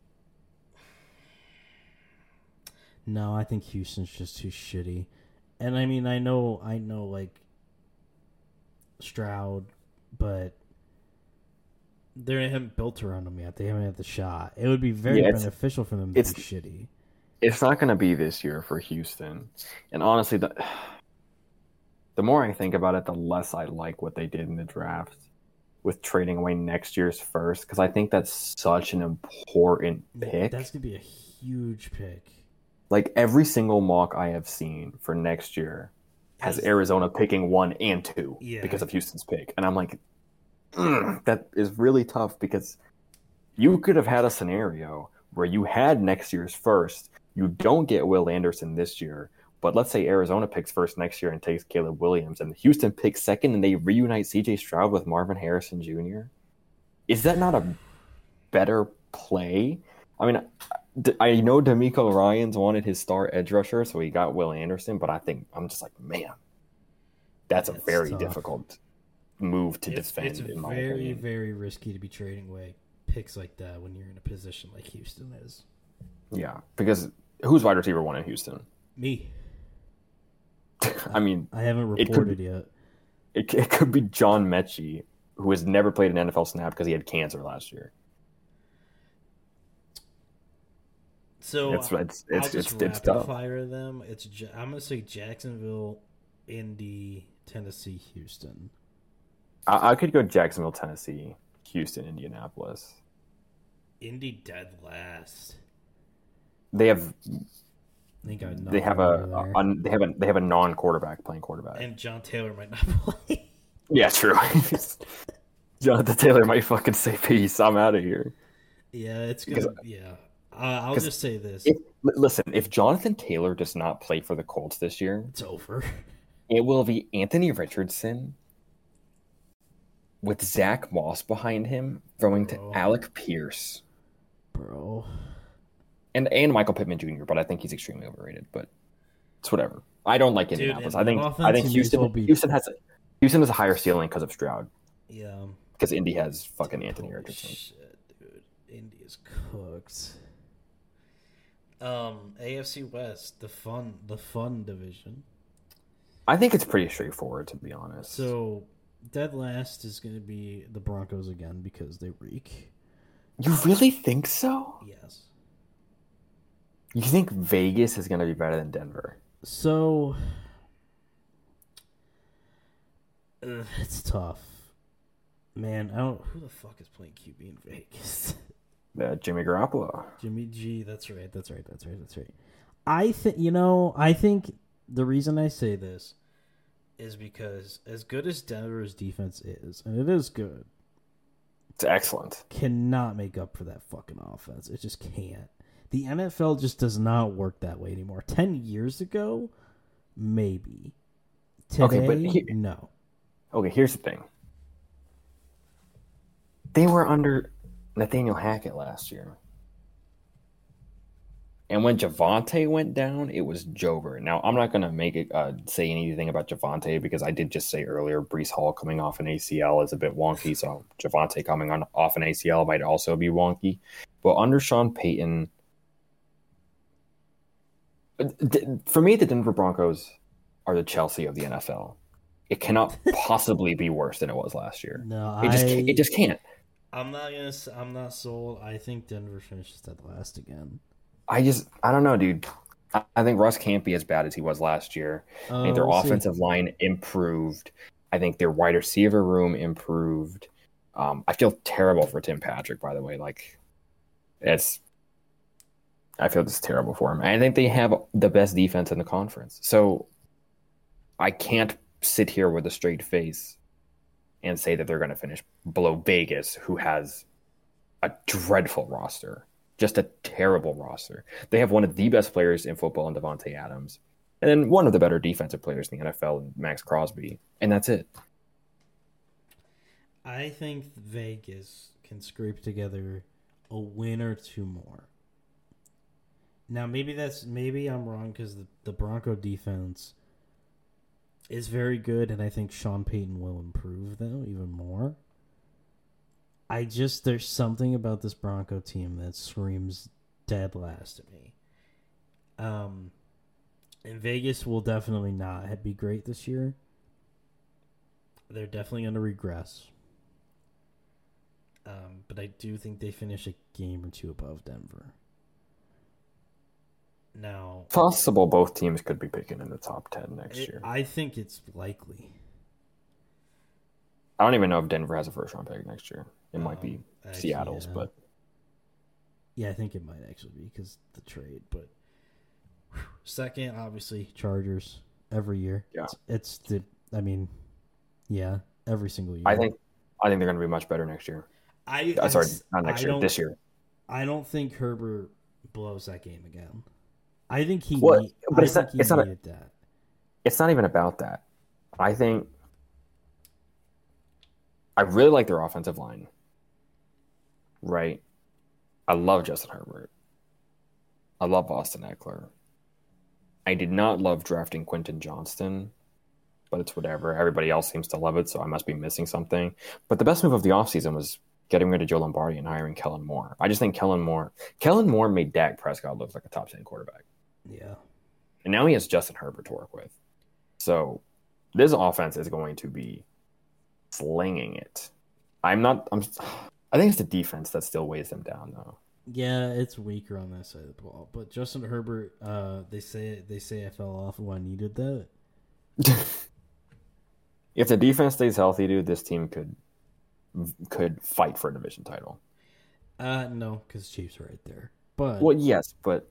Speaker 2: No, I think Houston's just too shitty. And I mean, I know, like Stroud, but they haven't built around them yet. They haven't had the shot. It would be very
Speaker 1: Yeah,
Speaker 2: beneficial for them to be
Speaker 1: it's-
Speaker 2: shitty.
Speaker 1: It's not going to be this year for Houston. And honestly, the more I think about it, the less I like what they did in the draft with trading away next year's first, because I think that's such an important pick.
Speaker 2: That's gonna be a huge pick.
Speaker 1: Like every single mock I have seen for next year has Arizona picking 1 and 2
Speaker 2: Yeah.
Speaker 1: because of Houston's pick. And I'm like, that is really tough because you could have had a scenario where you had next year's first, you don't get Will Anderson this year, but let's say Arizona picks first next year and takes Caleb Williams, and Houston picks second and they reunite CJ Stroud with Marvin Harrison Jr. Is that not a better play? I mean, I know D'Amico Ryans wanted his star edge rusher, so he got Will Anderson, but I'm just like, man, that's a
Speaker 2: It's
Speaker 1: very
Speaker 2: tough.
Speaker 1: difficult move to defend,
Speaker 2: It's
Speaker 1: in my
Speaker 2: very,
Speaker 1: opinion.
Speaker 2: very risky to be trading away picks like that when you're in a position like Houston is.
Speaker 1: Yeah, because who's wide receiver 1 in Houston?
Speaker 2: Me.
Speaker 1: I mean,
Speaker 2: I haven't
Speaker 1: It could-
Speaker 2: reported yet.
Speaker 1: it could be John Mechie, who has never played an NFL snap because he had cancer last year.
Speaker 2: So
Speaker 1: It's
Speaker 2: I'll just
Speaker 1: it's
Speaker 2: rapid
Speaker 1: tough.
Speaker 2: fire them. I'm gonna say Jacksonville, Indy, Tennessee, Houston.
Speaker 1: I could go Jacksonville, Tennessee, Houston, Indianapolis.
Speaker 2: Indy dead last.
Speaker 1: They have
Speaker 2: They got
Speaker 1: they have
Speaker 2: nothing over there.
Speaker 1: they have a non-quarterback playing quarterback.
Speaker 2: And John Taylor might not play.
Speaker 1: Yeah, true. Jonathan Taylor might fucking say peace. I'm out of here.
Speaker 2: Yeah, it's gonna. Yeah, I'll
Speaker 1: 'cause
Speaker 2: just say this:
Speaker 1: Listen, if Jonathan Taylor does not play for the Colts this year,
Speaker 2: it's over.
Speaker 1: it will be Anthony Richardson with Zach Moss behind him, throwing to
Speaker 2: Bro.
Speaker 1: Alec Pierce
Speaker 2: Bro,
Speaker 1: and Michael Pittman Jr. But I think he's extremely overrated. But it's whatever. I don't like Indianapolis.
Speaker 2: in
Speaker 1: I think
Speaker 2: that offense, you may as well be-
Speaker 1: Houston has a higher ceiling because of Stroud.
Speaker 2: yeah.
Speaker 1: Because Indy has fucking Anthony
Speaker 2: Holy
Speaker 1: Richardson.
Speaker 2: shit, dude! Indy is cooked. AFC West, the fun division.
Speaker 1: I think it's pretty straightforward, to be honest.
Speaker 2: So, dead last is going to be the Broncos again because they reek.
Speaker 1: You really think so?
Speaker 2: Yes.
Speaker 1: You think Vegas is going to be better than Denver?
Speaker 2: So, it's tough. Man, I don't. Who the fuck is playing QB in Vegas?
Speaker 1: Jimmy Garoppolo.
Speaker 2: Jimmy G. That's right. I think the reason I say this is because as good as Denver's defense is, and it is good,
Speaker 1: It's excellent.
Speaker 2: cannot make up for that fucking offense. It just can't. The NFL just does not work that way anymore. 10 years ago, maybe. Today,
Speaker 1: Okay, but
Speaker 2: no.
Speaker 1: Okay, here's the thing. They were under Nathaniel Hackett last year. And when Javonte went down, it was Jover. Now, I'm not going to make it say anything about Javonte because I did just say earlier Brees Hall coming off an ACL is a bit wonky. So Javonte coming off an ACL might also be wonky. But under Sean Payton, for me, the Denver Broncos are the Chelsea of the NFL. It cannot possibly be worse than it was last year.
Speaker 2: No,
Speaker 1: It just can't.
Speaker 2: I'm not sold. I think Denver finishes dead last again.
Speaker 1: I don't know, dude. I think Russ can't be as bad as he was last year. I think their offensive line improved. I think their wide receiver room improved. I feel terrible for Tim Patrick, by the way. Like, I feel just terrible for him. I think they have the best defense in the conference. So I can't sit here with a straight face and say that they're going to finish below Vegas, who has a dreadful roster. Just a terrible roster. They have one of the best players in football in Devontae Adams. And then one of the better defensive players in the NFL, Max Crosby. And that's it.
Speaker 2: I think Vegas can scrape together a win or two more. Now, maybe I'm wrong because the Bronco defense is very good, and I think Sean Payton will improve, though, even more. There's something about this Bronco team that screams dead last to me. And Vegas will definitely not be great this year. They're definitely going to regress. But I do think they finish a game or two above Denver. Now,
Speaker 1: possible both teams could be picking in the top 10 next year.
Speaker 2: I think it's likely.
Speaker 1: I don't even know if Denver has a first-round pick next year. It might be Seattle's, but...
Speaker 2: Yeah, I think it might actually be because the trade. But second, obviously, Chargers every year.
Speaker 1: Yeah.
Speaker 2: Every single year.
Speaker 1: I think they're going to be much better next year. This year.
Speaker 2: I don't think Herbert blows that game again. I think he
Speaker 1: needed
Speaker 2: that.
Speaker 1: It's not even about that. I really like their offensive line. Right? I love Justin Herbert. I love Austin Eckler. I did not love drafting Quentin Johnston, but it's whatever. Everybody else seems to love it, so I must be missing something. But the best move of the offseason was getting rid of Joe Lombardi and hiring Kellen Moore. I just think Kellen Moore made Dak Prescott look like a top 10 quarterback.
Speaker 2: Yeah.
Speaker 1: And now he has Justin Herbert to work with. So this offense is going to be slinging it. I think it's the defense that still weighs them down, though.
Speaker 2: Yeah, it's weaker on that side of the ball. But Justin Herbert, they say I fell off when I needed that.
Speaker 1: If the defense stays healthy, dude, this team could fight for a division title.
Speaker 2: No, because Chiefs are right there. But
Speaker 1: well, yes, but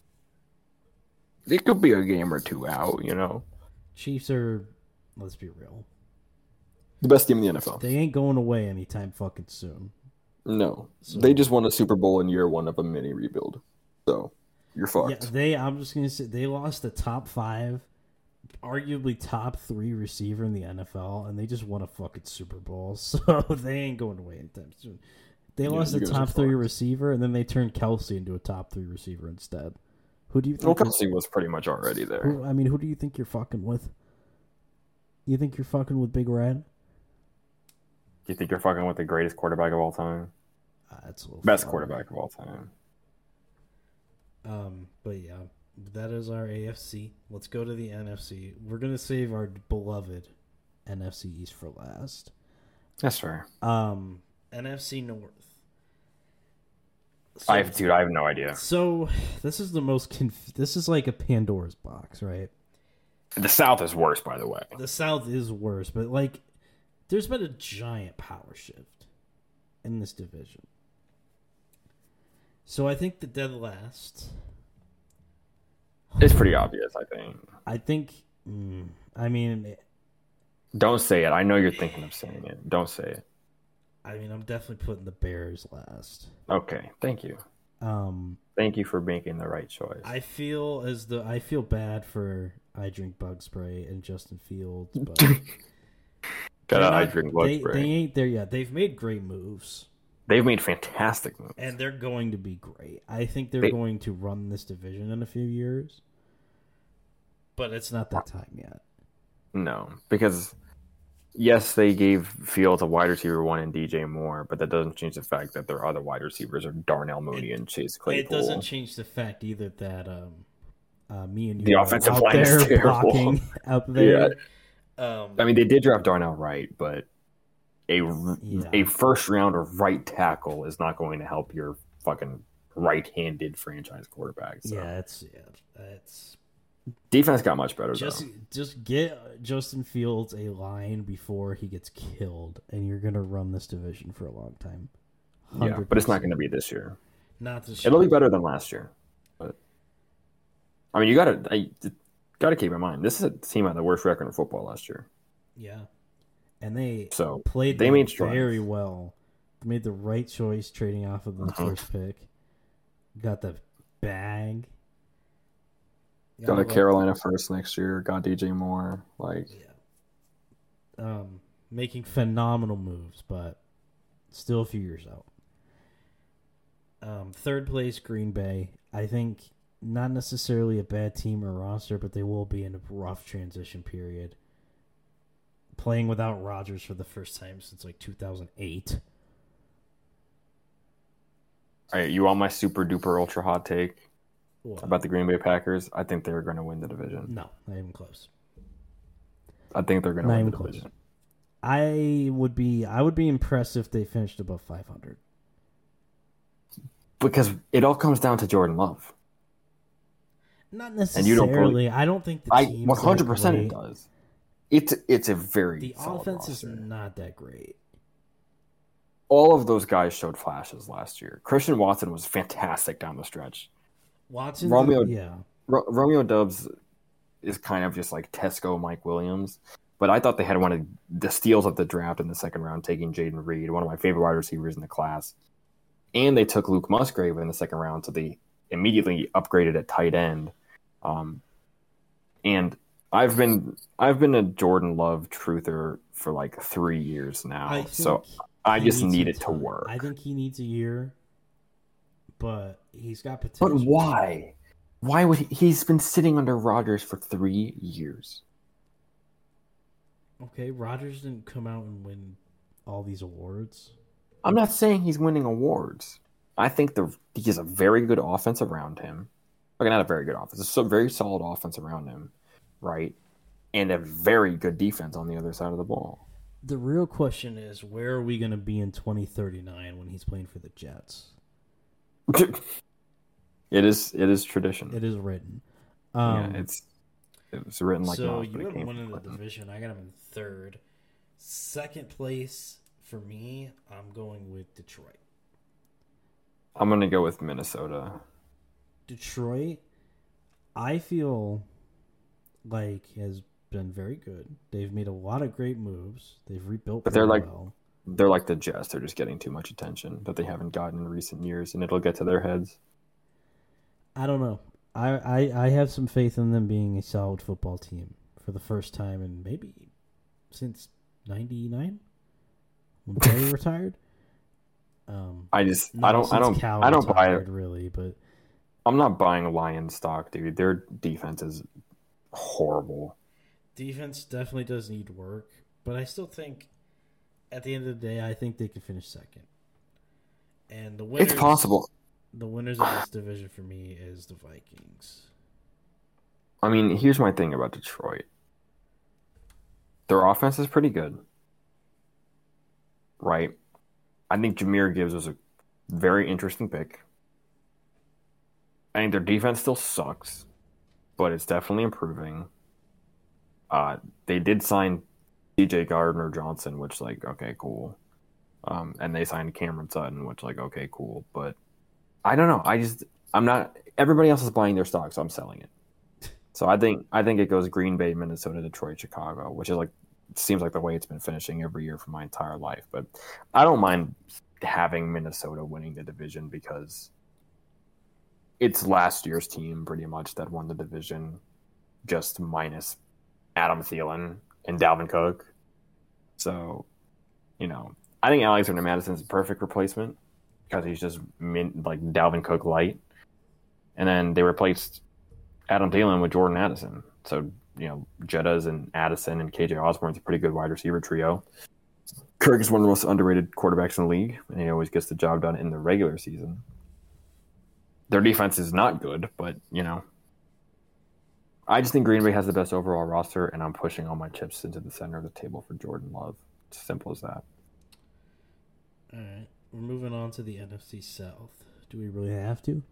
Speaker 1: it could be a game or two out, you know.
Speaker 2: Chiefs are, let's be real,
Speaker 1: the best team in the NFL.
Speaker 2: They ain't going away anytime fucking soon.
Speaker 1: No, so, they just won a Super Bowl in year one of a mini rebuild. So you're fucked.
Speaker 2: Yeah, I'm just gonna say they lost the top 5, arguably top 3 receiver in the NFL, and they just won a fucking Super Bowl. So they ain't going away anytime soon. They lost the top 3 receiver, and then they turned Kelsey into a top 3 receiver instead. Who do you think?
Speaker 1: Well, Kelsey was pretty much already there.
Speaker 2: Who do you think you're fucking with? You think you're fucking with Big Red?
Speaker 1: Do you think you're fucking with the greatest quarterback of all time?
Speaker 2: That's a little
Speaker 1: best quarterback of all time.
Speaker 2: But yeah, that is our AFC. Let's go to the NFC. We're gonna save our beloved NFC East for last.
Speaker 1: That's fair.
Speaker 2: NFC North.
Speaker 1: So, I have no idea.
Speaker 2: So this is the most this is like a Pandora's box, right?
Speaker 1: The South is worse, by the way.
Speaker 2: The South is worse, but like, there's been a giant power shift in this division. So I think the dead last.
Speaker 1: It's pretty obvious, I think.
Speaker 2: I mean...
Speaker 1: Don't say it. I know you're thinking of saying it. Don't say it.
Speaker 2: I mean, I'm definitely putting the Bears last.
Speaker 1: Okay, thank you. Thank you for making the right choice.
Speaker 2: I feel bad for I Drink Bug Spray and Justin Fields, but...
Speaker 1: I Drink Bug Spray.
Speaker 2: They ain't there yet. They've made great moves.
Speaker 1: They've made fantastic moves.
Speaker 2: And they're going to be great. I think they're going to run this division in a few years. But it's not that time yet.
Speaker 1: No, because Yes, they gave Fields a wide receiver one and DJ Moore, but that doesn't change the fact that their other wide receivers are Darnell Mooney and Chase
Speaker 2: It doesn't
Speaker 1: Claypool.
Speaker 2: change the fact either that me and
Speaker 1: The
Speaker 2: you are
Speaker 1: offensive
Speaker 2: out
Speaker 1: line is
Speaker 2: there
Speaker 1: terrible.
Speaker 2: blocking out
Speaker 1: Yeah,
Speaker 2: there.
Speaker 1: I mean they did draft Darnell Wright, but a
Speaker 2: Yeah.
Speaker 1: first rounder right tackle is not going to help your fucking right-handed franchise quarterback. So
Speaker 2: It's
Speaker 1: defense got much better though.
Speaker 2: just get Justin Fields a line before he gets killed, and you're gonna run this division for a long time. 100%.
Speaker 1: Yeah, but it's not going to be this year.
Speaker 2: Not this
Speaker 1: It'll
Speaker 2: year.
Speaker 1: be better than last year, but I mean, you gotta keep in mind this is a team had the worst record in football last year.
Speaker 2: Yeah, and they
Speaker 1: So
Speaker 2: played
Speaker 1: they
Speaker 2: that
Speaker 1: made strides.
Speaker 2: very well. They made the right choice trading off of the first pick. Got the bag.
Speaker 1: Got a Carolina first next year. Got DJ Moore. Like,
Speaker 2: Making phenomenal moves, but still a few years out. Third place, Green Bay. I think not necessarily a bad team or roster, but they will be in a rough transition period. Playing without Rodgers for the first time since like 2008.
Speaker 1: all right, you want my super duper ultra hot take
Speaker 2: What?
Speaker 1: about the Green Bay Packers? I think they're going to win the division.
Speaker 2: No, not even close.
Speaker 1: I think they're going to
Speaker 2: Not
Speaker 1: win
Speaker 2: even
Speaker 1: the
Speaker 2: close.
Speaker 1: division.
Speaker 2: I would be impressed if they finished above 500.
Speaker 1: Because it all comes down to Jordan Love.
Speaker 2: Not
Speaker 1: And you don't
Speaker 2: necessarily. I don't think the
Speaker 1: I
Speaker 2: team's
Speaker 1: 100%
Speaker 2: that
Speaker 1: it
Speaker 2: great.
Speaker 1: does. It's a very
Speaker 2: The
Speaker 1: solid
Speaker 2: offense is
Speaker 1: roster.
Speaker 2: not that great.
Speaker 1: All of those guys showed flashes last year. Christian Watson was fantastic down the stretch.
Speaker 2: Watson,
Speaker 1: Romeo-
Speaker 2: yeah.
Speaker 1: Romeo Dubs is kind of just like Tesco Mike Williams, but I thought they had one of the steals of the draft in the second round, taking Jaden Reed, one of my favorite wide receivers in the class. And they took Luke Musgrave in the second round, so they immediately upgraded at tight end. And I've been a Jordan Love truther for like 3 years now, so I
Speaker 2: he
Speaker 1: just
Speaker 2: needs
Speaker 1: need
Speaker 2: some
Speaker 1: it to
Speaker 2: time.
Speaker 1: work.
Speaker 2: I think he needs a year, but he's got
Speaker 1: But
Speaker 2: potential.
Speaker 1: why? Why would he's been sitting under Rodgers for 3 years?
Speaker 2: Okay, Rodgers didn't come out and win all these awards.
Speaker 1: I'm not saying he's winning awards. I think he has a very good offense around him. Okay, not a very good offense. It's a very solid offense around him, right? And a very good defense on the other side of the ball.
Speaker 2: The real question is, where are we going to be in 2039 when he's playing for the Jets?
Speaker 1: It is tradition.
Speaker 2: It is written.
Speaker 1: It's written like
Speaker 2: so
Speaker 1: Nas, but
Speaker 2: you
Speaker 1: it
Speaker 2: have
Speaker 1: came
Speaker 2: one
Speaker 1: from
Speaker 2: in the
Speaker 1: Clinton.
Speaker 2: division. I got him in third. Second place for me, I'm going with Detroit.
Speaker 1: I'm gonna go with Minnesota.
Speaker 2: Detroit, I feel like has been very good. They've made a lot of great moves. They've rebuilt,
Speaker 1: But they're
Speaker 2: very
Speaker 1: like-
Speaker 2: well.
Speaker 1: They're like the Jets. They're just getting too much attention that they haven't gotten in recent years, and it'll get to their heads.
Speaker 2: I don't know. I have some faith in them being a solid football team for the first time in maybe since '99 when Barry retired.
Speaker 1: I don't buy it.
Speaker 2: Really, but
Speaker 1: I'm not buying Lions stock, dude. Their defense is horrible.
Speaker 2: defense definitely does need work. But I still think, at the end of the day, I think they could finish second. And the winners,
Speaker 1: It's possible.
Speaker 2: The winners of this division for me is the Vikings.
Speaker 1: I mean, here's my thing about Detroit. Their offense is pretty good, right? I think Jahmyr Gibbs was a very interesting pick. I think their defense still sucks, but it's definitely improving. They did sign DJ Gardner-Johnson, which, like, okay, cool. And they signed Cameron Sutton, which, like, okay, cool. But I don't know. I'm not. Everybody else is buying their stock, so I'm selling it. So I think it goes Green Bay, Minnesota, Detroit, Chicago, which is like seems like the way it's been finishing every year for my entire life. But I don't mind having Minnesota winning the division because it's last year's team pretty much that won the division, just minus Adam Thielen and Dalvin Cook. So, I think Alexander Madison's a perfect replacement because he's just like Dalvin Cook light. And then they replaced Adam Thielen with Jordan Addison. So Jettas and Addison and KJ Osborne's a pretty good wide receiver trio. Kirk is one of the most underrated quarterbacks in the league, and he always gets the job done in the regular season. Their defense is not good, but, I just think Green Bay has the best overall roster, and I'm pushing all my chips into the center of the table for Jordan Love. It's as simple as that.
Speaker 2: All right. We're moving on to the NFC South. Do we really have to?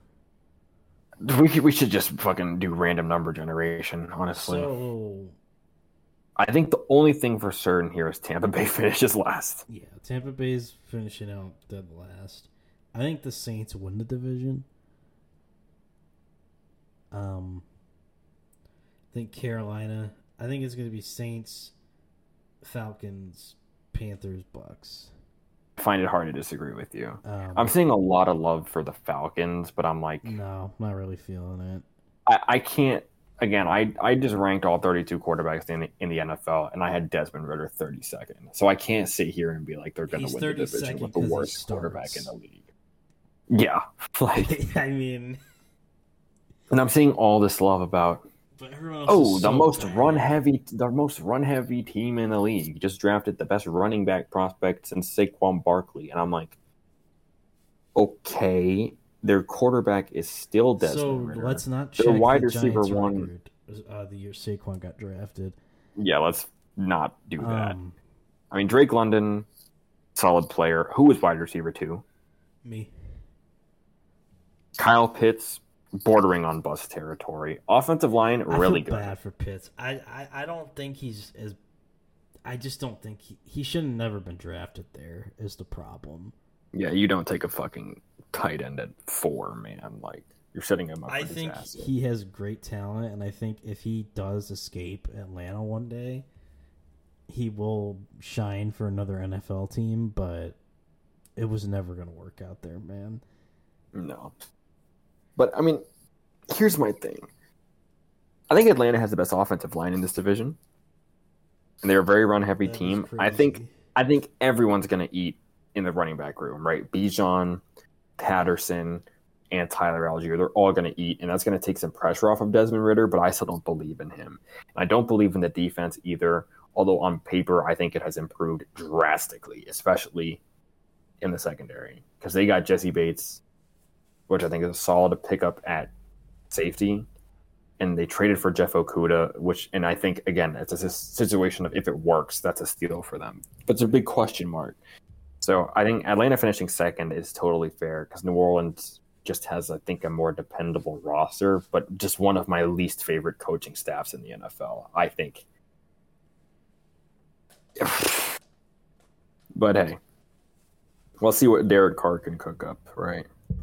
Speaker 1: We should just fucking do random number generation, honestly.
Speaker 2: So,
Speaker 1: I think the only thing for certain here is Tampa Bay finishes last.
Speaker 2: yeah, Tampa Bay's finishing out dead last. I think the Saints win the division. I think Carolina. I think it's going to be Saints, Falcons, Panthers, Bucks.
Speaker 1: I find it hard to disagree with you. I'm seeing a lot of love for the Falcons, but I'm like...
Speaker 2: No, not really feeling it.
Speaker 1: I can't... Again, I just ranked all 32 quarterbacks in the NFL, and I had Desmond Ridder 32nd. So I can't sit here and be like they're going to win the division with the worst quarterback in the league. Yeah.
Speaker 2: I mean...
Speaker 1: And I'm seeing all this love about... the most run heavy team in the league just drafted the best running back prospect since Saquon Barkley, and I'm like, okay, their quarterback is still Desmond Ridder.
Speaker 2: So let's not check
Speaker 1: their wide
Speaker 2: the
Speaker 1: receiver
Speaker 2: Giants
Speaker 1: one
Speaker 2: record, the year Saquon got drafted.
Speaker 1: Yeah, let's not do that. I mean, Drake London, solid player. Who was wide receiver 2?
Speaker 2: Me.
Speaker 1: Kyle Pitts, bordering on bust territory. Offensive line, really good.
Speaker 2: I feel bad for Pitts. I don't think he's as... I just don't think he should have never been drafted there is the problem.
Speaker 1: Yeah, you don't take a fucking tight end at 4, man. Like, you're setting him up for disaster.
Speaker 2: I think he has great talent, and I think if he does escape Atlanta one day, he will shine for another NFL team, but it was never going to work out there, man.
Speaker 1: No. But, I mean, here's my thing. I think Atlanta has the best offensive line in this division. And they're a very run-heavy team. I think everyone's going to eat in the running back room, right? Bijan, Patterson, and Tyler Algier. They're all going to eat, and that's going to take some pressure off of Desmond Ridder, but I still don't believe in him. And I don't believe in the defense either, although on paper I think it has improved drastically, especially in the secondary. Because they got Jesse Bates, which I think is a solid pickup at safety. And they traded for Jeff Okudah, and I think, again, it's a situation of if it works, that's a steal for them. But it's a big question mark. So I think Atlanta finishing second is totally fair because New Orleans just has, I think, a more dependable roster, but just one of my least favorite coaching staffs in the NFL, I think. But hey, we'll see what Derek Carr can cook up, right?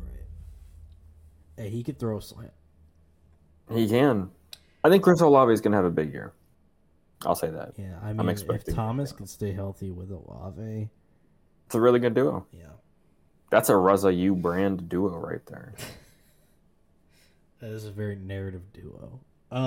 Speaker 2: Hey, he could throw a slant.
Speaker 1: He can. I think Chris Olave is going to have a big year. I'll say that.
Speaker 2: Yeah, I mean, if Thomas can stay healthy with Olave,
Speaker 1: it's a really good duo.
Speaker 2: Yeah,
Speaker 1: that's a Raza U brand duo right there.
Speaker 2: That is a very narrative duo.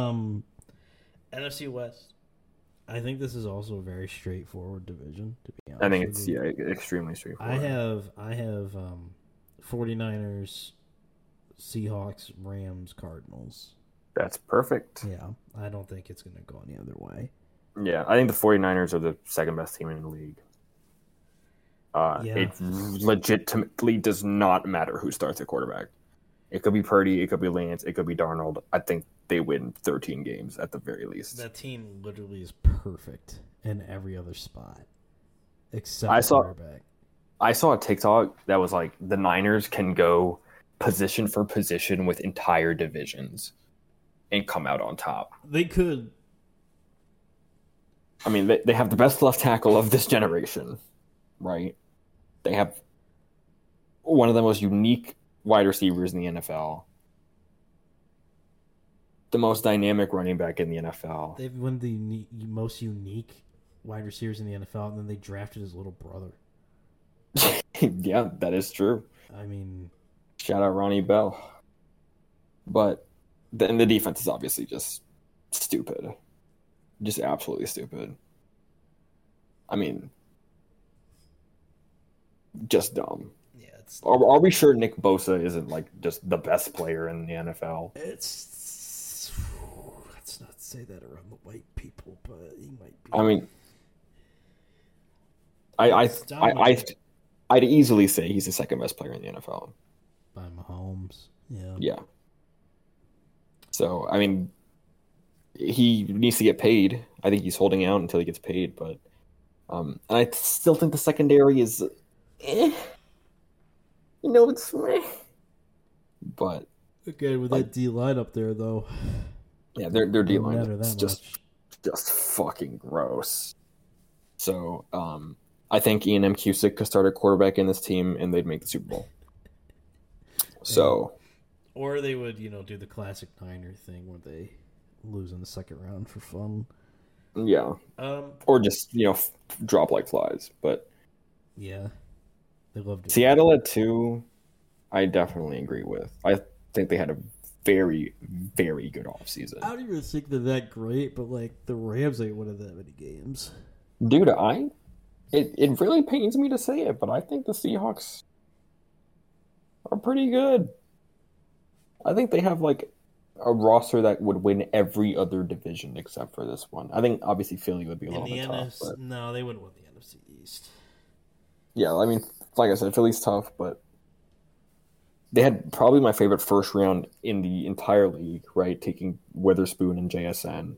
Speaker 2: NFC West. I think this is also a very straightforward division. To be honest,
Speaker 1: I think it's extremely straightforward.
Speaker 2: I have 49ers, Seahawks, Rams, Cardinals.
Speaker 1: That's perfect.
Speaker 2: Yeah, I don't think it's going to go any other way.
Speaker 1: Yeah, I think the 49ers are the second best team in the league. It legitimately does not matter who starts at quarterback. It could be Purdy, it could be Lance, it could be Darnold. I think they win 13 games at the very least.
Speaker 2: That team literally is perfect in every other spot except quarterback.
Speaker 1: I saw a TikTok that was like the Niners can go position for position with entire divisions and come out on top.
Speaker 2: They could.
Speaker 1: I mean, they have the best left tackle of this generation, right? They have one of the most unique wide receivers in the NFL. The most dynamic running back in the NFL.
Speaker 2: They've one of the most unique wide receivers in the NFL, and then they drafted his little brother.
Speaker 1: Yeah, that is true.
Speaker 2: I mean...
Speaker 1: Shout out Ronnie Bell. But then the defense is obviously just stupid. Just absolutely stupid. I mean, just dumb.
Speaker 2: Yeah, it's...
Speaker 1: Are we sure Nick Bosa isn't like just the best player in the NFL?
Speaker 2: It's say that around the white people, but he might be.
Speaker 1: I mean, I'd easily say he's the second best player in the NFL.
Speaker 2: By Mahomes, yeah.
Speaker 1: Yeah. So I mean, he needs to get paid. I think he's holding out until he gets paid, but and I still think the secondary is, it's meh. But
Speaker 2: again, with that D line up there, though.
Speaker 1: Yeah, their D line is just fucking gross. So I think Ian M. Cusick could start a quarterback in this team, and they'd make the Super Bowl. So,
Speaker 2: or they would, do the classic Niner thing where they lose in the second round for fun.
Speaker 1: Yeah. Or just drop like flies. But
Speaker 2: yeah, they love to.
Speaker 1: Seattle at 2. I definitely agree with. I think they had a very, very good offseason.
Speaker 2: I don't even think they're that great, but the Rams ain't winning that many games.
Speaker 1: Dude, it really pains me to say it, but I think the Seahawks are pretty good. I think they have a roster that would win every other division except for this one. I think obviously Philly would be a little bit tough. But...
Speaker 2: No, they wouldn't win the NFC East.
Speaker 1: Yeah, I mean, like I said, Philly's tough, but they had probably my favorite first round in the entire league, right? Taking Witherspoon and JSN.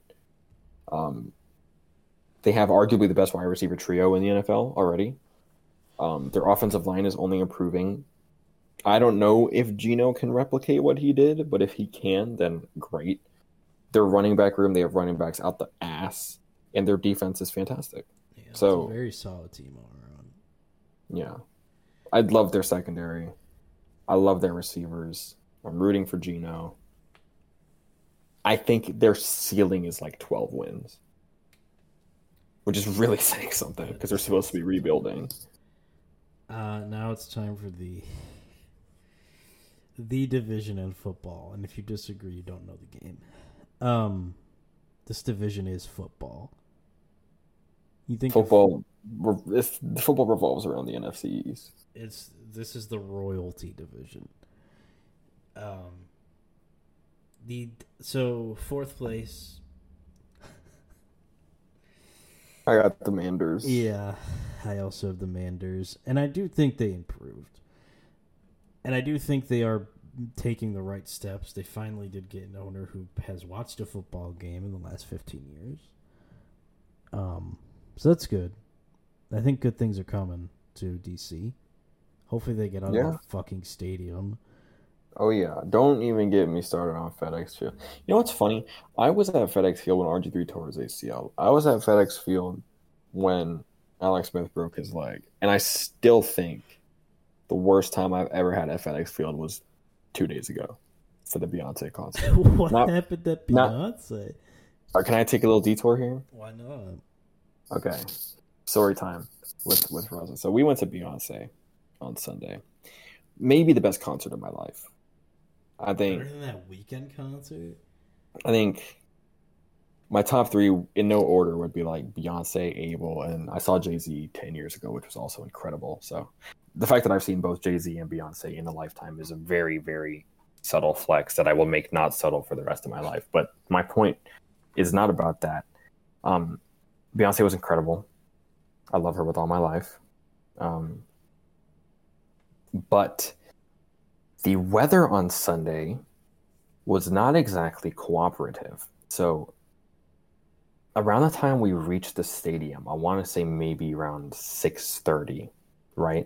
Speaker 1: They have arguably the best wide receiver trio in the NFL already. Their offensive line is only improving. I don't know if Geno can replicate what he did, but if he can, then great. Their running back room, they have running backs out the ass, and their defense is fantastic.
Speaker 2: Yeah,
Speaker 1: so
Speaker 2: it's a very solid team all around.
Speaker 1: Yeah. I'd love their secondary. I love their receivers. I'm rooting for Geno. I think their ceiling is 12 wins, which is really saying something because they're supposed to be rebuilding.
Speaker 2: Now it's time for the division in football, and if you disagree, you don't know the game. This division is football. You think
Speaker 1: football revolves around the NFC East.
Speaker 2: This is the royalty division. So fourth place.
Speaker 1: I got the Manders.
Speaker 2: Yeah, I also have the Manders, and I do think they improved, and I do think they are taking the right steps. They finally did get an owner who has watched a football game in the last 15 years. So that's good. I think good things are coming to DC. Hopefully they get out of the fucking stadium.
Speaker 1: Oh, yeah. Don't even get me started on FedEx Field. You know what's funny? I was at FedEx Field when RG3 tore his ACL. I was at FedEx Field when Alex Smith broke his leg. And I still think the worst time I've ever had at FedEx Field was 2 days ago for the Beyonce concert.
Speaker 2: What happened at Beyonce?
Speaker 1: Can I take a little detour here?
Speaker 2: Why not?
Speaker 1: Okay. Story time with Rosa. So we went to Beyonce on Sunday. Maybe the best concert of my life. I think.
Speaker 2: Better than that weekend concert?
Speaker 1: I think my top 3 in no order would be Beyonce, Abel, and I saw Jay-Z 10 years ago, which was also incredible. So the fact that I've seen both Jay-Z and Beyonce in a lifetime is a very, very subtle flex that I will make not subtle for the rest of my life. But my point is not about that. Beyonce was incredible. I love her with all my life. But the weather on Sunday was not exactly cooperative. So around the time we reached the stadium, I want to say maybe around 6:30, right?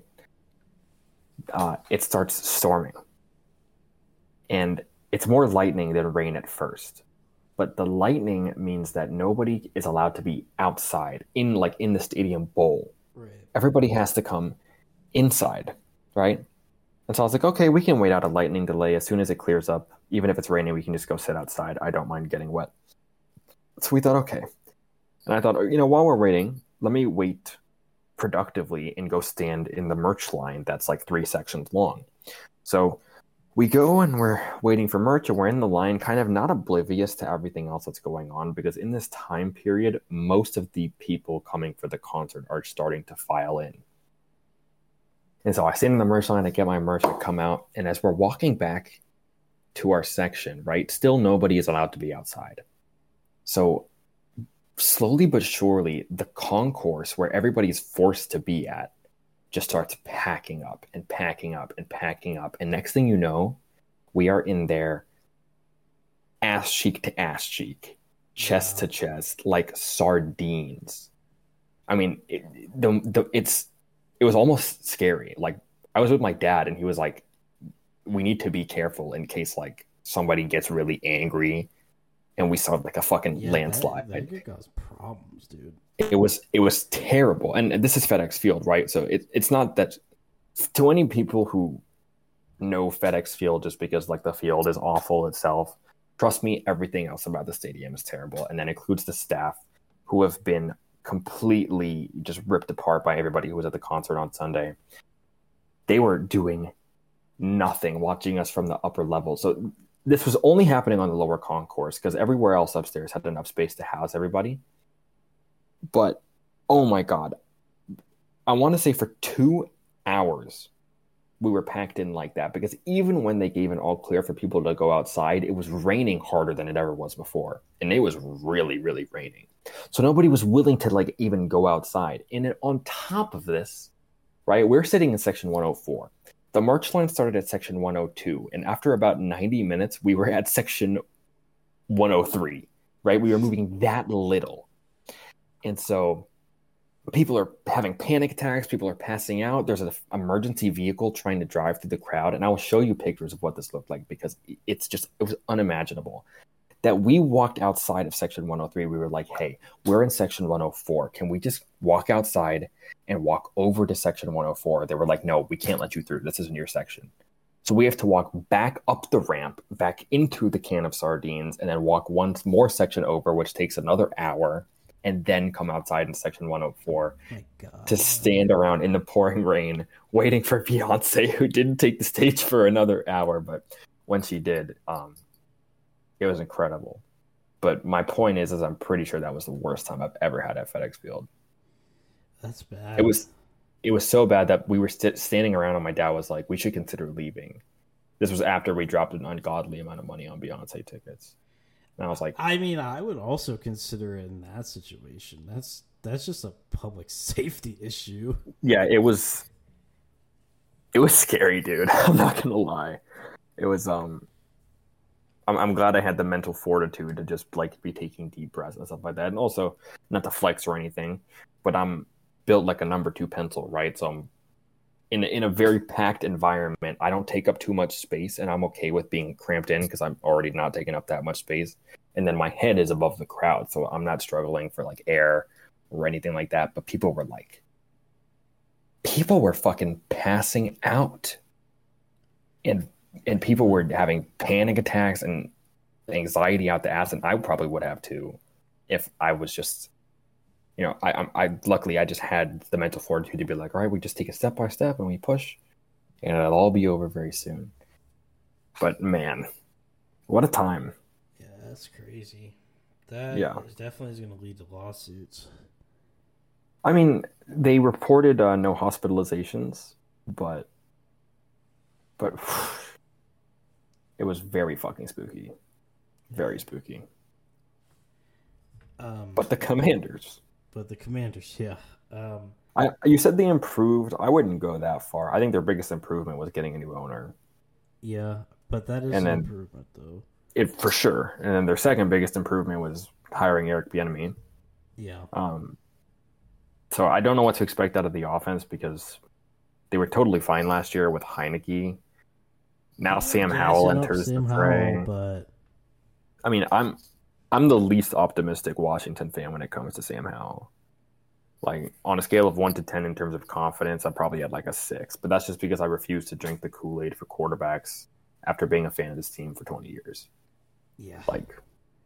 Speaker 1: It starts storming. And it's more lightning than rain at first. But the lightning means that nobody is allowed to be outside in the stadium bowl.
Speaker 2: Right.
Speaker 1: Everybody has to come inside, right? And so I was like, okay, we can wait out a lightning delay. As soon as it clears up, even if it's raining, we can just go sit outside. I don't mind getting wet. So we thought, okay. And I thought, while we're waiting, let me wait productively and go stand in the merch line that's 3 sections long. So we go and we're waiting for merch, and we're in the line kind of not oblivious to everything else that's going on, because in this time period, most of the people coming for the concert are starting to file in. And so I stand in the merch line, I get my merch, I come out, and as we're walking back to our section, right, still nobody is allowed to be outside. So slowly but surely, the concourse where everybody's forced to be at just starts packing up and packing up and packing up. And next thing you know, we are in there ass cheek to ass cheek, chest to chest, like sardines. I mean, it was almost scary. Like I was with my dad, and he was like, "We need to be careful in case like somebody gets really angry, and we saw like a fucking landslide."
Speaker 2: That could cause problems, dude.
Speaker 1: It was terrible, and this is FedEx Field, right? So it's not that to any people who know FedEx Field just because like the field is awful itself. Trust me, everything else about the stadium is terrible, and that includes the staff who have been completely just ripped apart by everybody who was at the concert on Sunday. They were doing nothing watching us from the upper level. So this was only happening on the lower concourse because everywhere else upstairs had enough space to house everybody. But oh my God, I want to say for 2 hours we were packed in like that, because even when they gave an all clear for people to go outside, it was raining harder than it ever was before. And it was really, really raining. So nobody was willing to like even go outside. And on top of this, right, we're sitting in section 104. The march line started at section 102. And after about 90 minutes, we were at section 103, right? We were moving that little. And so people are having panic attacks. People are passing out. There's an emergency vehicle trying to drive through the crowd. And I will show you pictures of what this looked like, because it was unimaginable. That we walked outside of section 103. We were like, hey, we're in section 104. Can we just walk outside and walk over to section 104? They were like, no, we can't let you through. This isn't your section. So we have to walk back up the ramp, back into the can of sardines, and then walk one more section over, which takes another hour, and then come outside in section 104 to stand around in the pouring rain waiting for Beyonce, who didn't take the stage for another hour. But when she did, it was incredible. But my point is I'm pretty sure that was the worst time I've ever had at FedEx Field.
Speaker 2: That's bad.
Speaker 1: It was so bad that we were standing around, and my dad was like, we should consider leaving. This was after we dropped an ungodly amount of money on Beyonce tickets. And I was like,
Speaker 2: I mean, I would also consider it in that situation. That's just a public safety issue.
Speaker 1: Yeah, it was scary, dude. I'm not gonna lie. It was I'm glad I had the mental fortitude to just like be taking deep breaths and stuff like that. And also, not to flex or anything, but I'm built like a number 2 pencil, right? So I'm in a very packed environment. I don't take up too much space, and I'm okay with being cramped in because I'm already not taking up that much space. And then my head is above the crowd, so I'm not struggling for like air or anything like that. But people were fucking passing out, and people were having panic attacks and anxiety out the ass, and I probably would have too if I was just, you know, I luckily I just had the mental fortitude to be like, all right, we just take it step by step and we push, and it'll all be over very soon. But man, what a time!
Speaker 2: Yeah, that's crazy. That definitely is going to lead to lawsuits.
Speaker 1: I mean, they reported no hospitalizations, but it was very fucking spooky, very spooky. But the Commanders.
Speaker 2: Yeah.
Speaker 1: You said they improved. I wouldn't go that far. I think their biggest improvement was getting a new owner.
Speaker 2: Yeah, but that is an improvement, though.
Speaker 1: It for sure. And then their second biggest improvement was hiring Eric Bieniemy.
Speaker 2: Yeah.
Speaker 1: So I don't know what to expect out of the offense, because they were totally fine last year with Heineke. Now Sam Howell enters the fray.
Speaker 2: But
Speaker 1: I mean, I'm the least optimistic Washington fan when it comes to Sam Howell. Like, on a scale of 1 to 10 in terms of confidence, I'm probably at like a 6. But that's just because I refuse to drink the Kool-Aid for quarterbacks after being a fan of this team for 20 years.
Speaker 2: Yeah.
Speaker 1: Like,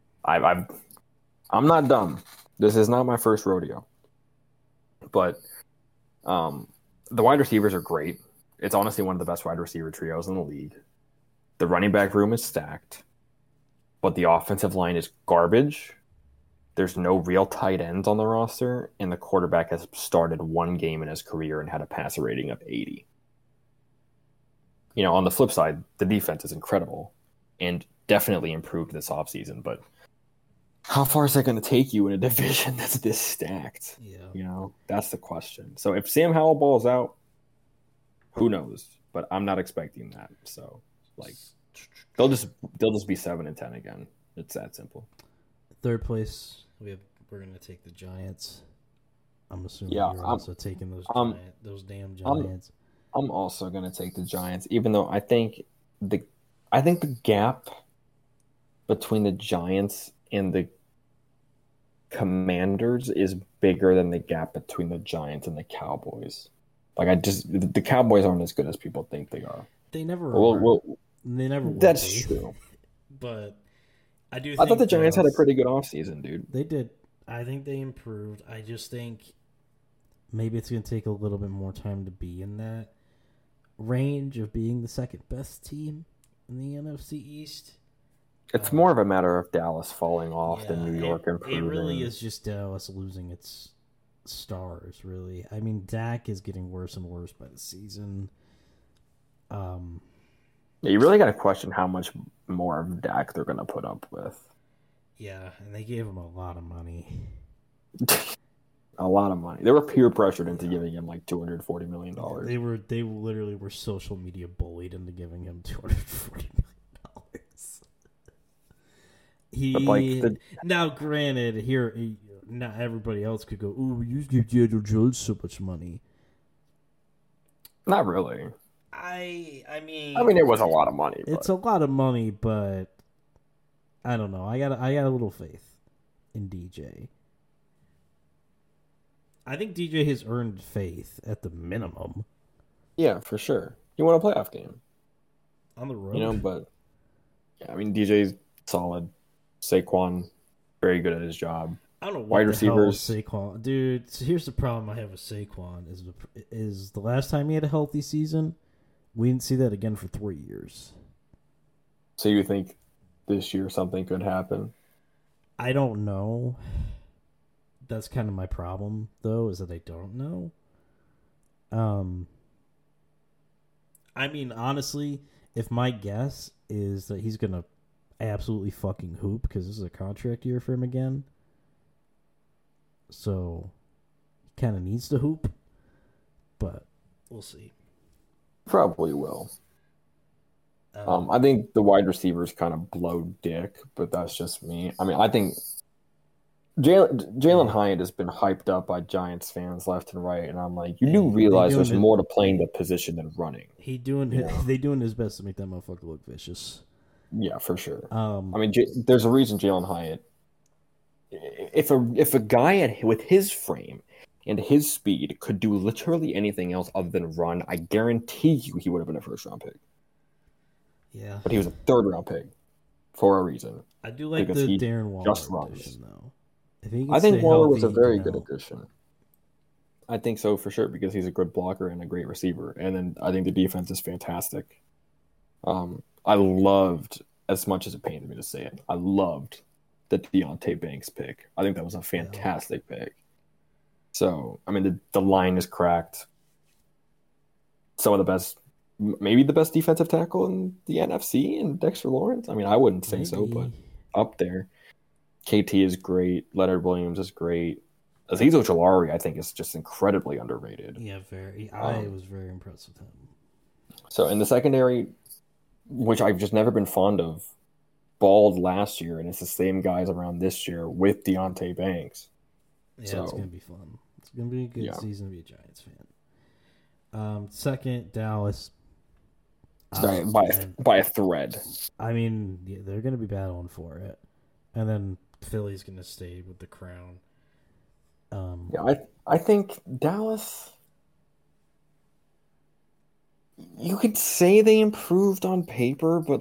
Speaker 1: I'm not dumb. This is not my first rodeo. But the wide receivers are great. It's honestly one of the best wide receiver trios in the league. The running back room is stacked, but the offensive line is garbage. There's no real tight ends on the roster, and the quarterback has started one game in his career and had a passer rating of 80. You know, on the flip side, the defense is incredible and definitely improved this offseason, but how far is that going to take you in a division that's this stacked?
Speaker 2: Yeah.
Speaker 1: That's the question. So if Sam Howell balls out, who knows? But I'm not expecting that. So like they'll just be 7-10 again. It's that simple.
Speaker 2: Third place, we're gonna take the Giants. I'm assuming you're also taking those damn Giants.
Speaker 1: I'm also gonna take the Giants, even though I think the gap between the Giants and the Commanders is bigger than the gap between the Giants and the Cowboys. Like the Cowboys aren't as good as people think they are.
Speaker 2: They never
Speaker 1: they never were. That's true.
Speaker 2: But I
Speaker 1: thought the Giants had a pretty good offseason, dude.
Speaker 2: They did. I think they improved. I just think maybe it's going to take a little bit more time to be in that range of being the second best team in the NFC East.
Speaker 1: It's more of a matter of Dallas falling off than New York improving.
Speaker 2: It really is just Dallas losing its stars, really. I mean, Dak is getting worse and worse by the season.
Speaker 1: You really got to question how much more of Dak they're going to put up with.
Speaker 2: Yeah, and they gave him a lot of money.
Speaker 1: A lot of money. They were peer pressured into giving him like $240 million.
Speaker 2: They literally were social media bullied into giving him $240 million. Now, granted, here not everybody else could go, "Ooh, you give Daniel Jones so much money."
Speaker 1: Not really.
Speaker 2: I mean,
Speaker 1: it was a lot of money.
Speaker 2: It's a lot of money, but I don't know. I got a little faith in DJ. I think DJ has earned faith at the minimum.
Speaker 1: Yeah, for sure. You want a playoff game
Speaker 2: on the road,
Speaker 1: but yeah, DJ's solid. Saquon, very good at his job.
Speaker 2: I don't know what
Speaker 1: wide receivers.
Speaker 2: Saquon, dude. So here's the problem I have with Saquon is the last time he had a healthy season, we didn't see that again for 3 years.
Speaker 1: So you think this year something could happen?
Speaker 2: I don't know. That's kind of my problem, though, is that I don't know. Honestly, if my guess is that he's gonna absolutely fucking hoop because this is a contract year for him again, so he kind of needs to hoop, but we'll see.
Speaker 1: Probably will. I think the wide receivers kind of blow dick, but that's just me. I think Jalen Hyatt has been hyped up by Giants fans left and right, and I'm like, you do realize there's more to playing the position than running.
Speaker 2: They doing his best to make that motherfucker look vicious.
Speaker 1: Yeah, for sure. There's a reason Jalen Hyatt. If a guy with his frame and his speed could do literally anything else other than run, I guarantee you he would have been a first-round pick.
Speaker 2: Yeah,
Speaker 1: but he was a third-round pick for a reason.
Speaker 2: I do like the Darren Waller addition, though.
Speaker 1: I think Waller was a very good addition. I think so for sure because he's a good blocker and a great receiver, and then I think the defense is fantastic. I loved, as much as it pains me to say it, I loved the Deonte Banks pick. I think that was a fantastic pick. So, the line is cracked. Some of the best, maybe the best defensive tackle in the NFC, and Dexter Lawrence. I wouldn't say so, but up there. KT is great. Leonard Williams is great. Azeez Ojulari, I think, is just incredibly underrated.
Speaker 2: Yeah, very. I was very impressed with him.
Speaker 1: So in the secondary, which I've just never been fond of, balled last year, and it's the same guys around this year with Deonte Banks.
Speaker 2: Yeah, it's going to be fun. It's going to be a good season to be a Giants fan. Second, Dallas.
Speaker 1: By a thread.
Speaker 2: They're going to be battling for it. And then Philly's going to stay with the crown.
Speaker 1: I think Dallas, you could say they improved on paper, but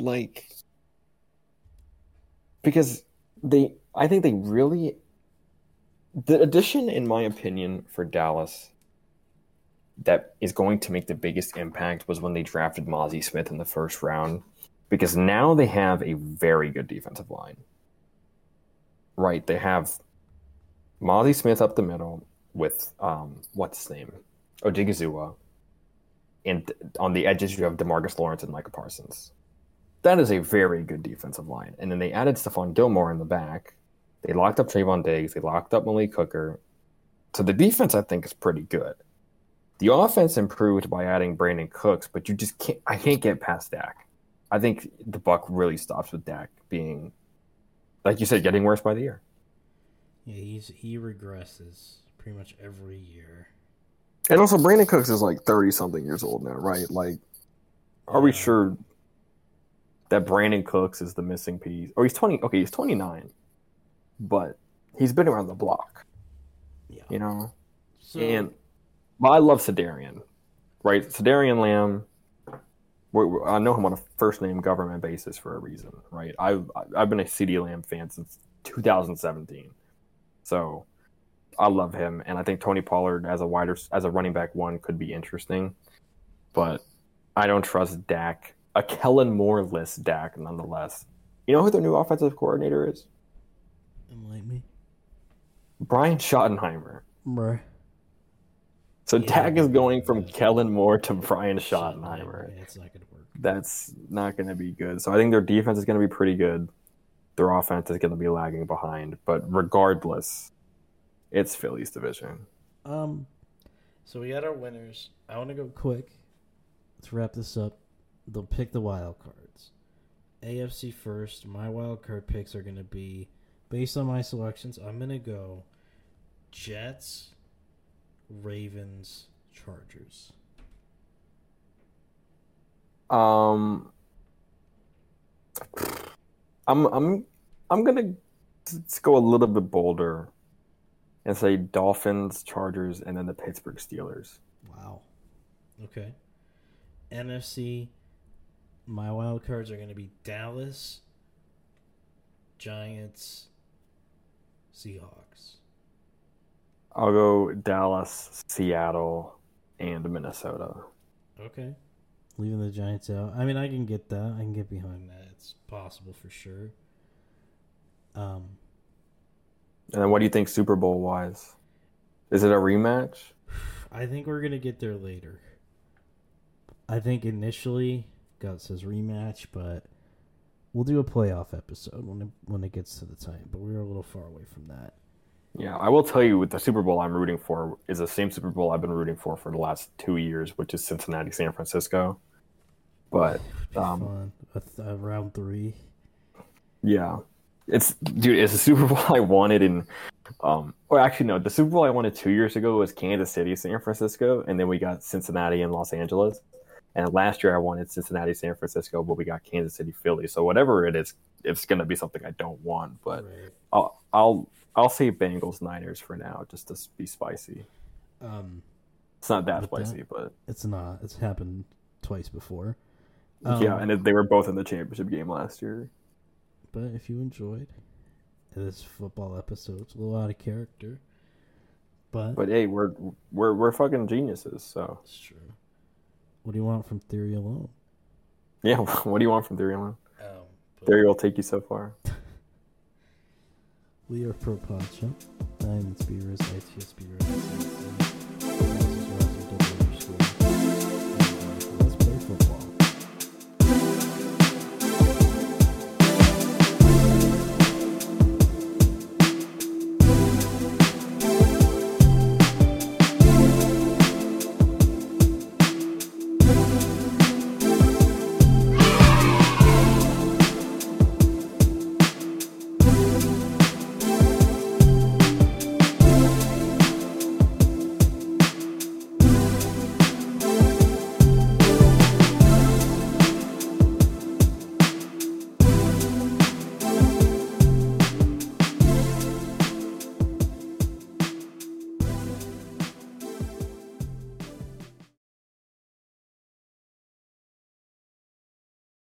Speaker 1: because I think they really, the addition, in my opinion, for Dallas that is going to make the biggest impact was when they drafted Mozzie Smith in the first round, because now they have a very good defensive line. Right, they have Mozzie Smith up the middle with what's his name, Odigizua, and on the edges you have DeMarcus Lawrence and Micah Parsons. That is a very good defensive line. And then they added Stephon Gilmore in the back, They locked up Trayvon Diggs. They locked up Malik Hooker. So the defense, I think, is pretty good. The offense improved by adding Brandon Cooks, but you just can't. I can't get past Dak. I think the buck really stops with Dak being, like you said, getting worse by the year.
Speaker 2: Yeah, he regresses pretty much every year.
Speaker 1: And also, Brandon Cooks is like 30-something years old now, right? Like, are we sure that Brandon Cooks is the missing piece? Or he's 20. Okay, he's 29, but he's been around the block.
Speaker 2: Yeah,
Speaker 1: you know.
Speaker 2: So,
Speaker 1: And well, I love Sedarian, right? Sedarian Lamb. I know him on a first name government basis for a reason, right? I've been a CeeDee Lamb fan since 2017, so I love him, and I think Tony Pollard as a running back one could be interesting, but I don't trust Dak. A Kellen Moore-less Dak, nonetheless. You know who their new offensive coordinator is?
Speaker 2: enlighten me.
Speaker 1: Brian Schottenheimer.
Speaker 2: Bruh.
Speaker 1: So Dak is going from Kellen Moore to Brian Schottenheimer.
Speaker 2: Yeah, it's not going to work.
Speaker 1: That's not going to be good. So I think their defense is going to be pretty good. Their offense is going to be lagging behind. But regardless, it's Philly's division.
Speaker 2: So we got our winners. I want to go quick. Let's wrap this up. They'll pick the wild cards. AFC first. My wild card picks are going to be, based on my selections, I'm going to go Jets, Ravens, Chargers.
Speaker 1: I'm gonna go a little bit bolder and say Dolphins, Chargers, and then the Pittsburgh Steelers.
Speaker 2: Wow. Okay. NFC, my wild cards are going to be Dallas, Giants, Seahawks.
Speaker 1: I'll go Dallas, Seattle, and Minnesota.
Speaker 2: Okay. Leaving the Giants out. I mean, I can get that. I can get behind that. It's possible for sure.
Speaker 1: And then what do you think Super Bowl wise? Is it a rematch?
Speaker 2: I think we're going to get there later. I think initially, God says rematch, but we'll do a playoff episode when it gets to the time. But we're a little far away from that.
Speaker 1: Yeah, I will tell you, with the Super Bowl I'm rooting for is the same Super Bowl I've been rooting for the last 2 years, which is Cincinnati, San Francisco. But
Speaker 2: fun. Round 3.
Speaker 1: Yeah, it's a Super Bowl I wanted in. Or actually, no, the Super Bowl I wanted 2 years ago was Kansas City, San Francisco, and then we got Cincinnati and Los Angeles. And last year I wanted Cincinnati, San Francisco, but we got Kansas City, Philly. So whatever it is, it's going to be something I don't want. But right. I'll say Bengals, Niners for now, just to be spicy. It's not that spicy, but
Speaker 2: it's not. It's happened twice before.
Speaker 1: Yeah, and they were both in the championship game last year.
Speaker 2: But if you enjoyed this football episode, it's a little out of character. But
Speaker 1: hey, we're fucking geniuses, so
Speaker 2: it's true. What do you want from Theory Alone?
Speaker 1: Yeah, what do you want from Theory Alone? Theory will take you so far.
Speaker 2: We are Pro Pod Show. I'm Spears, ITS Spears.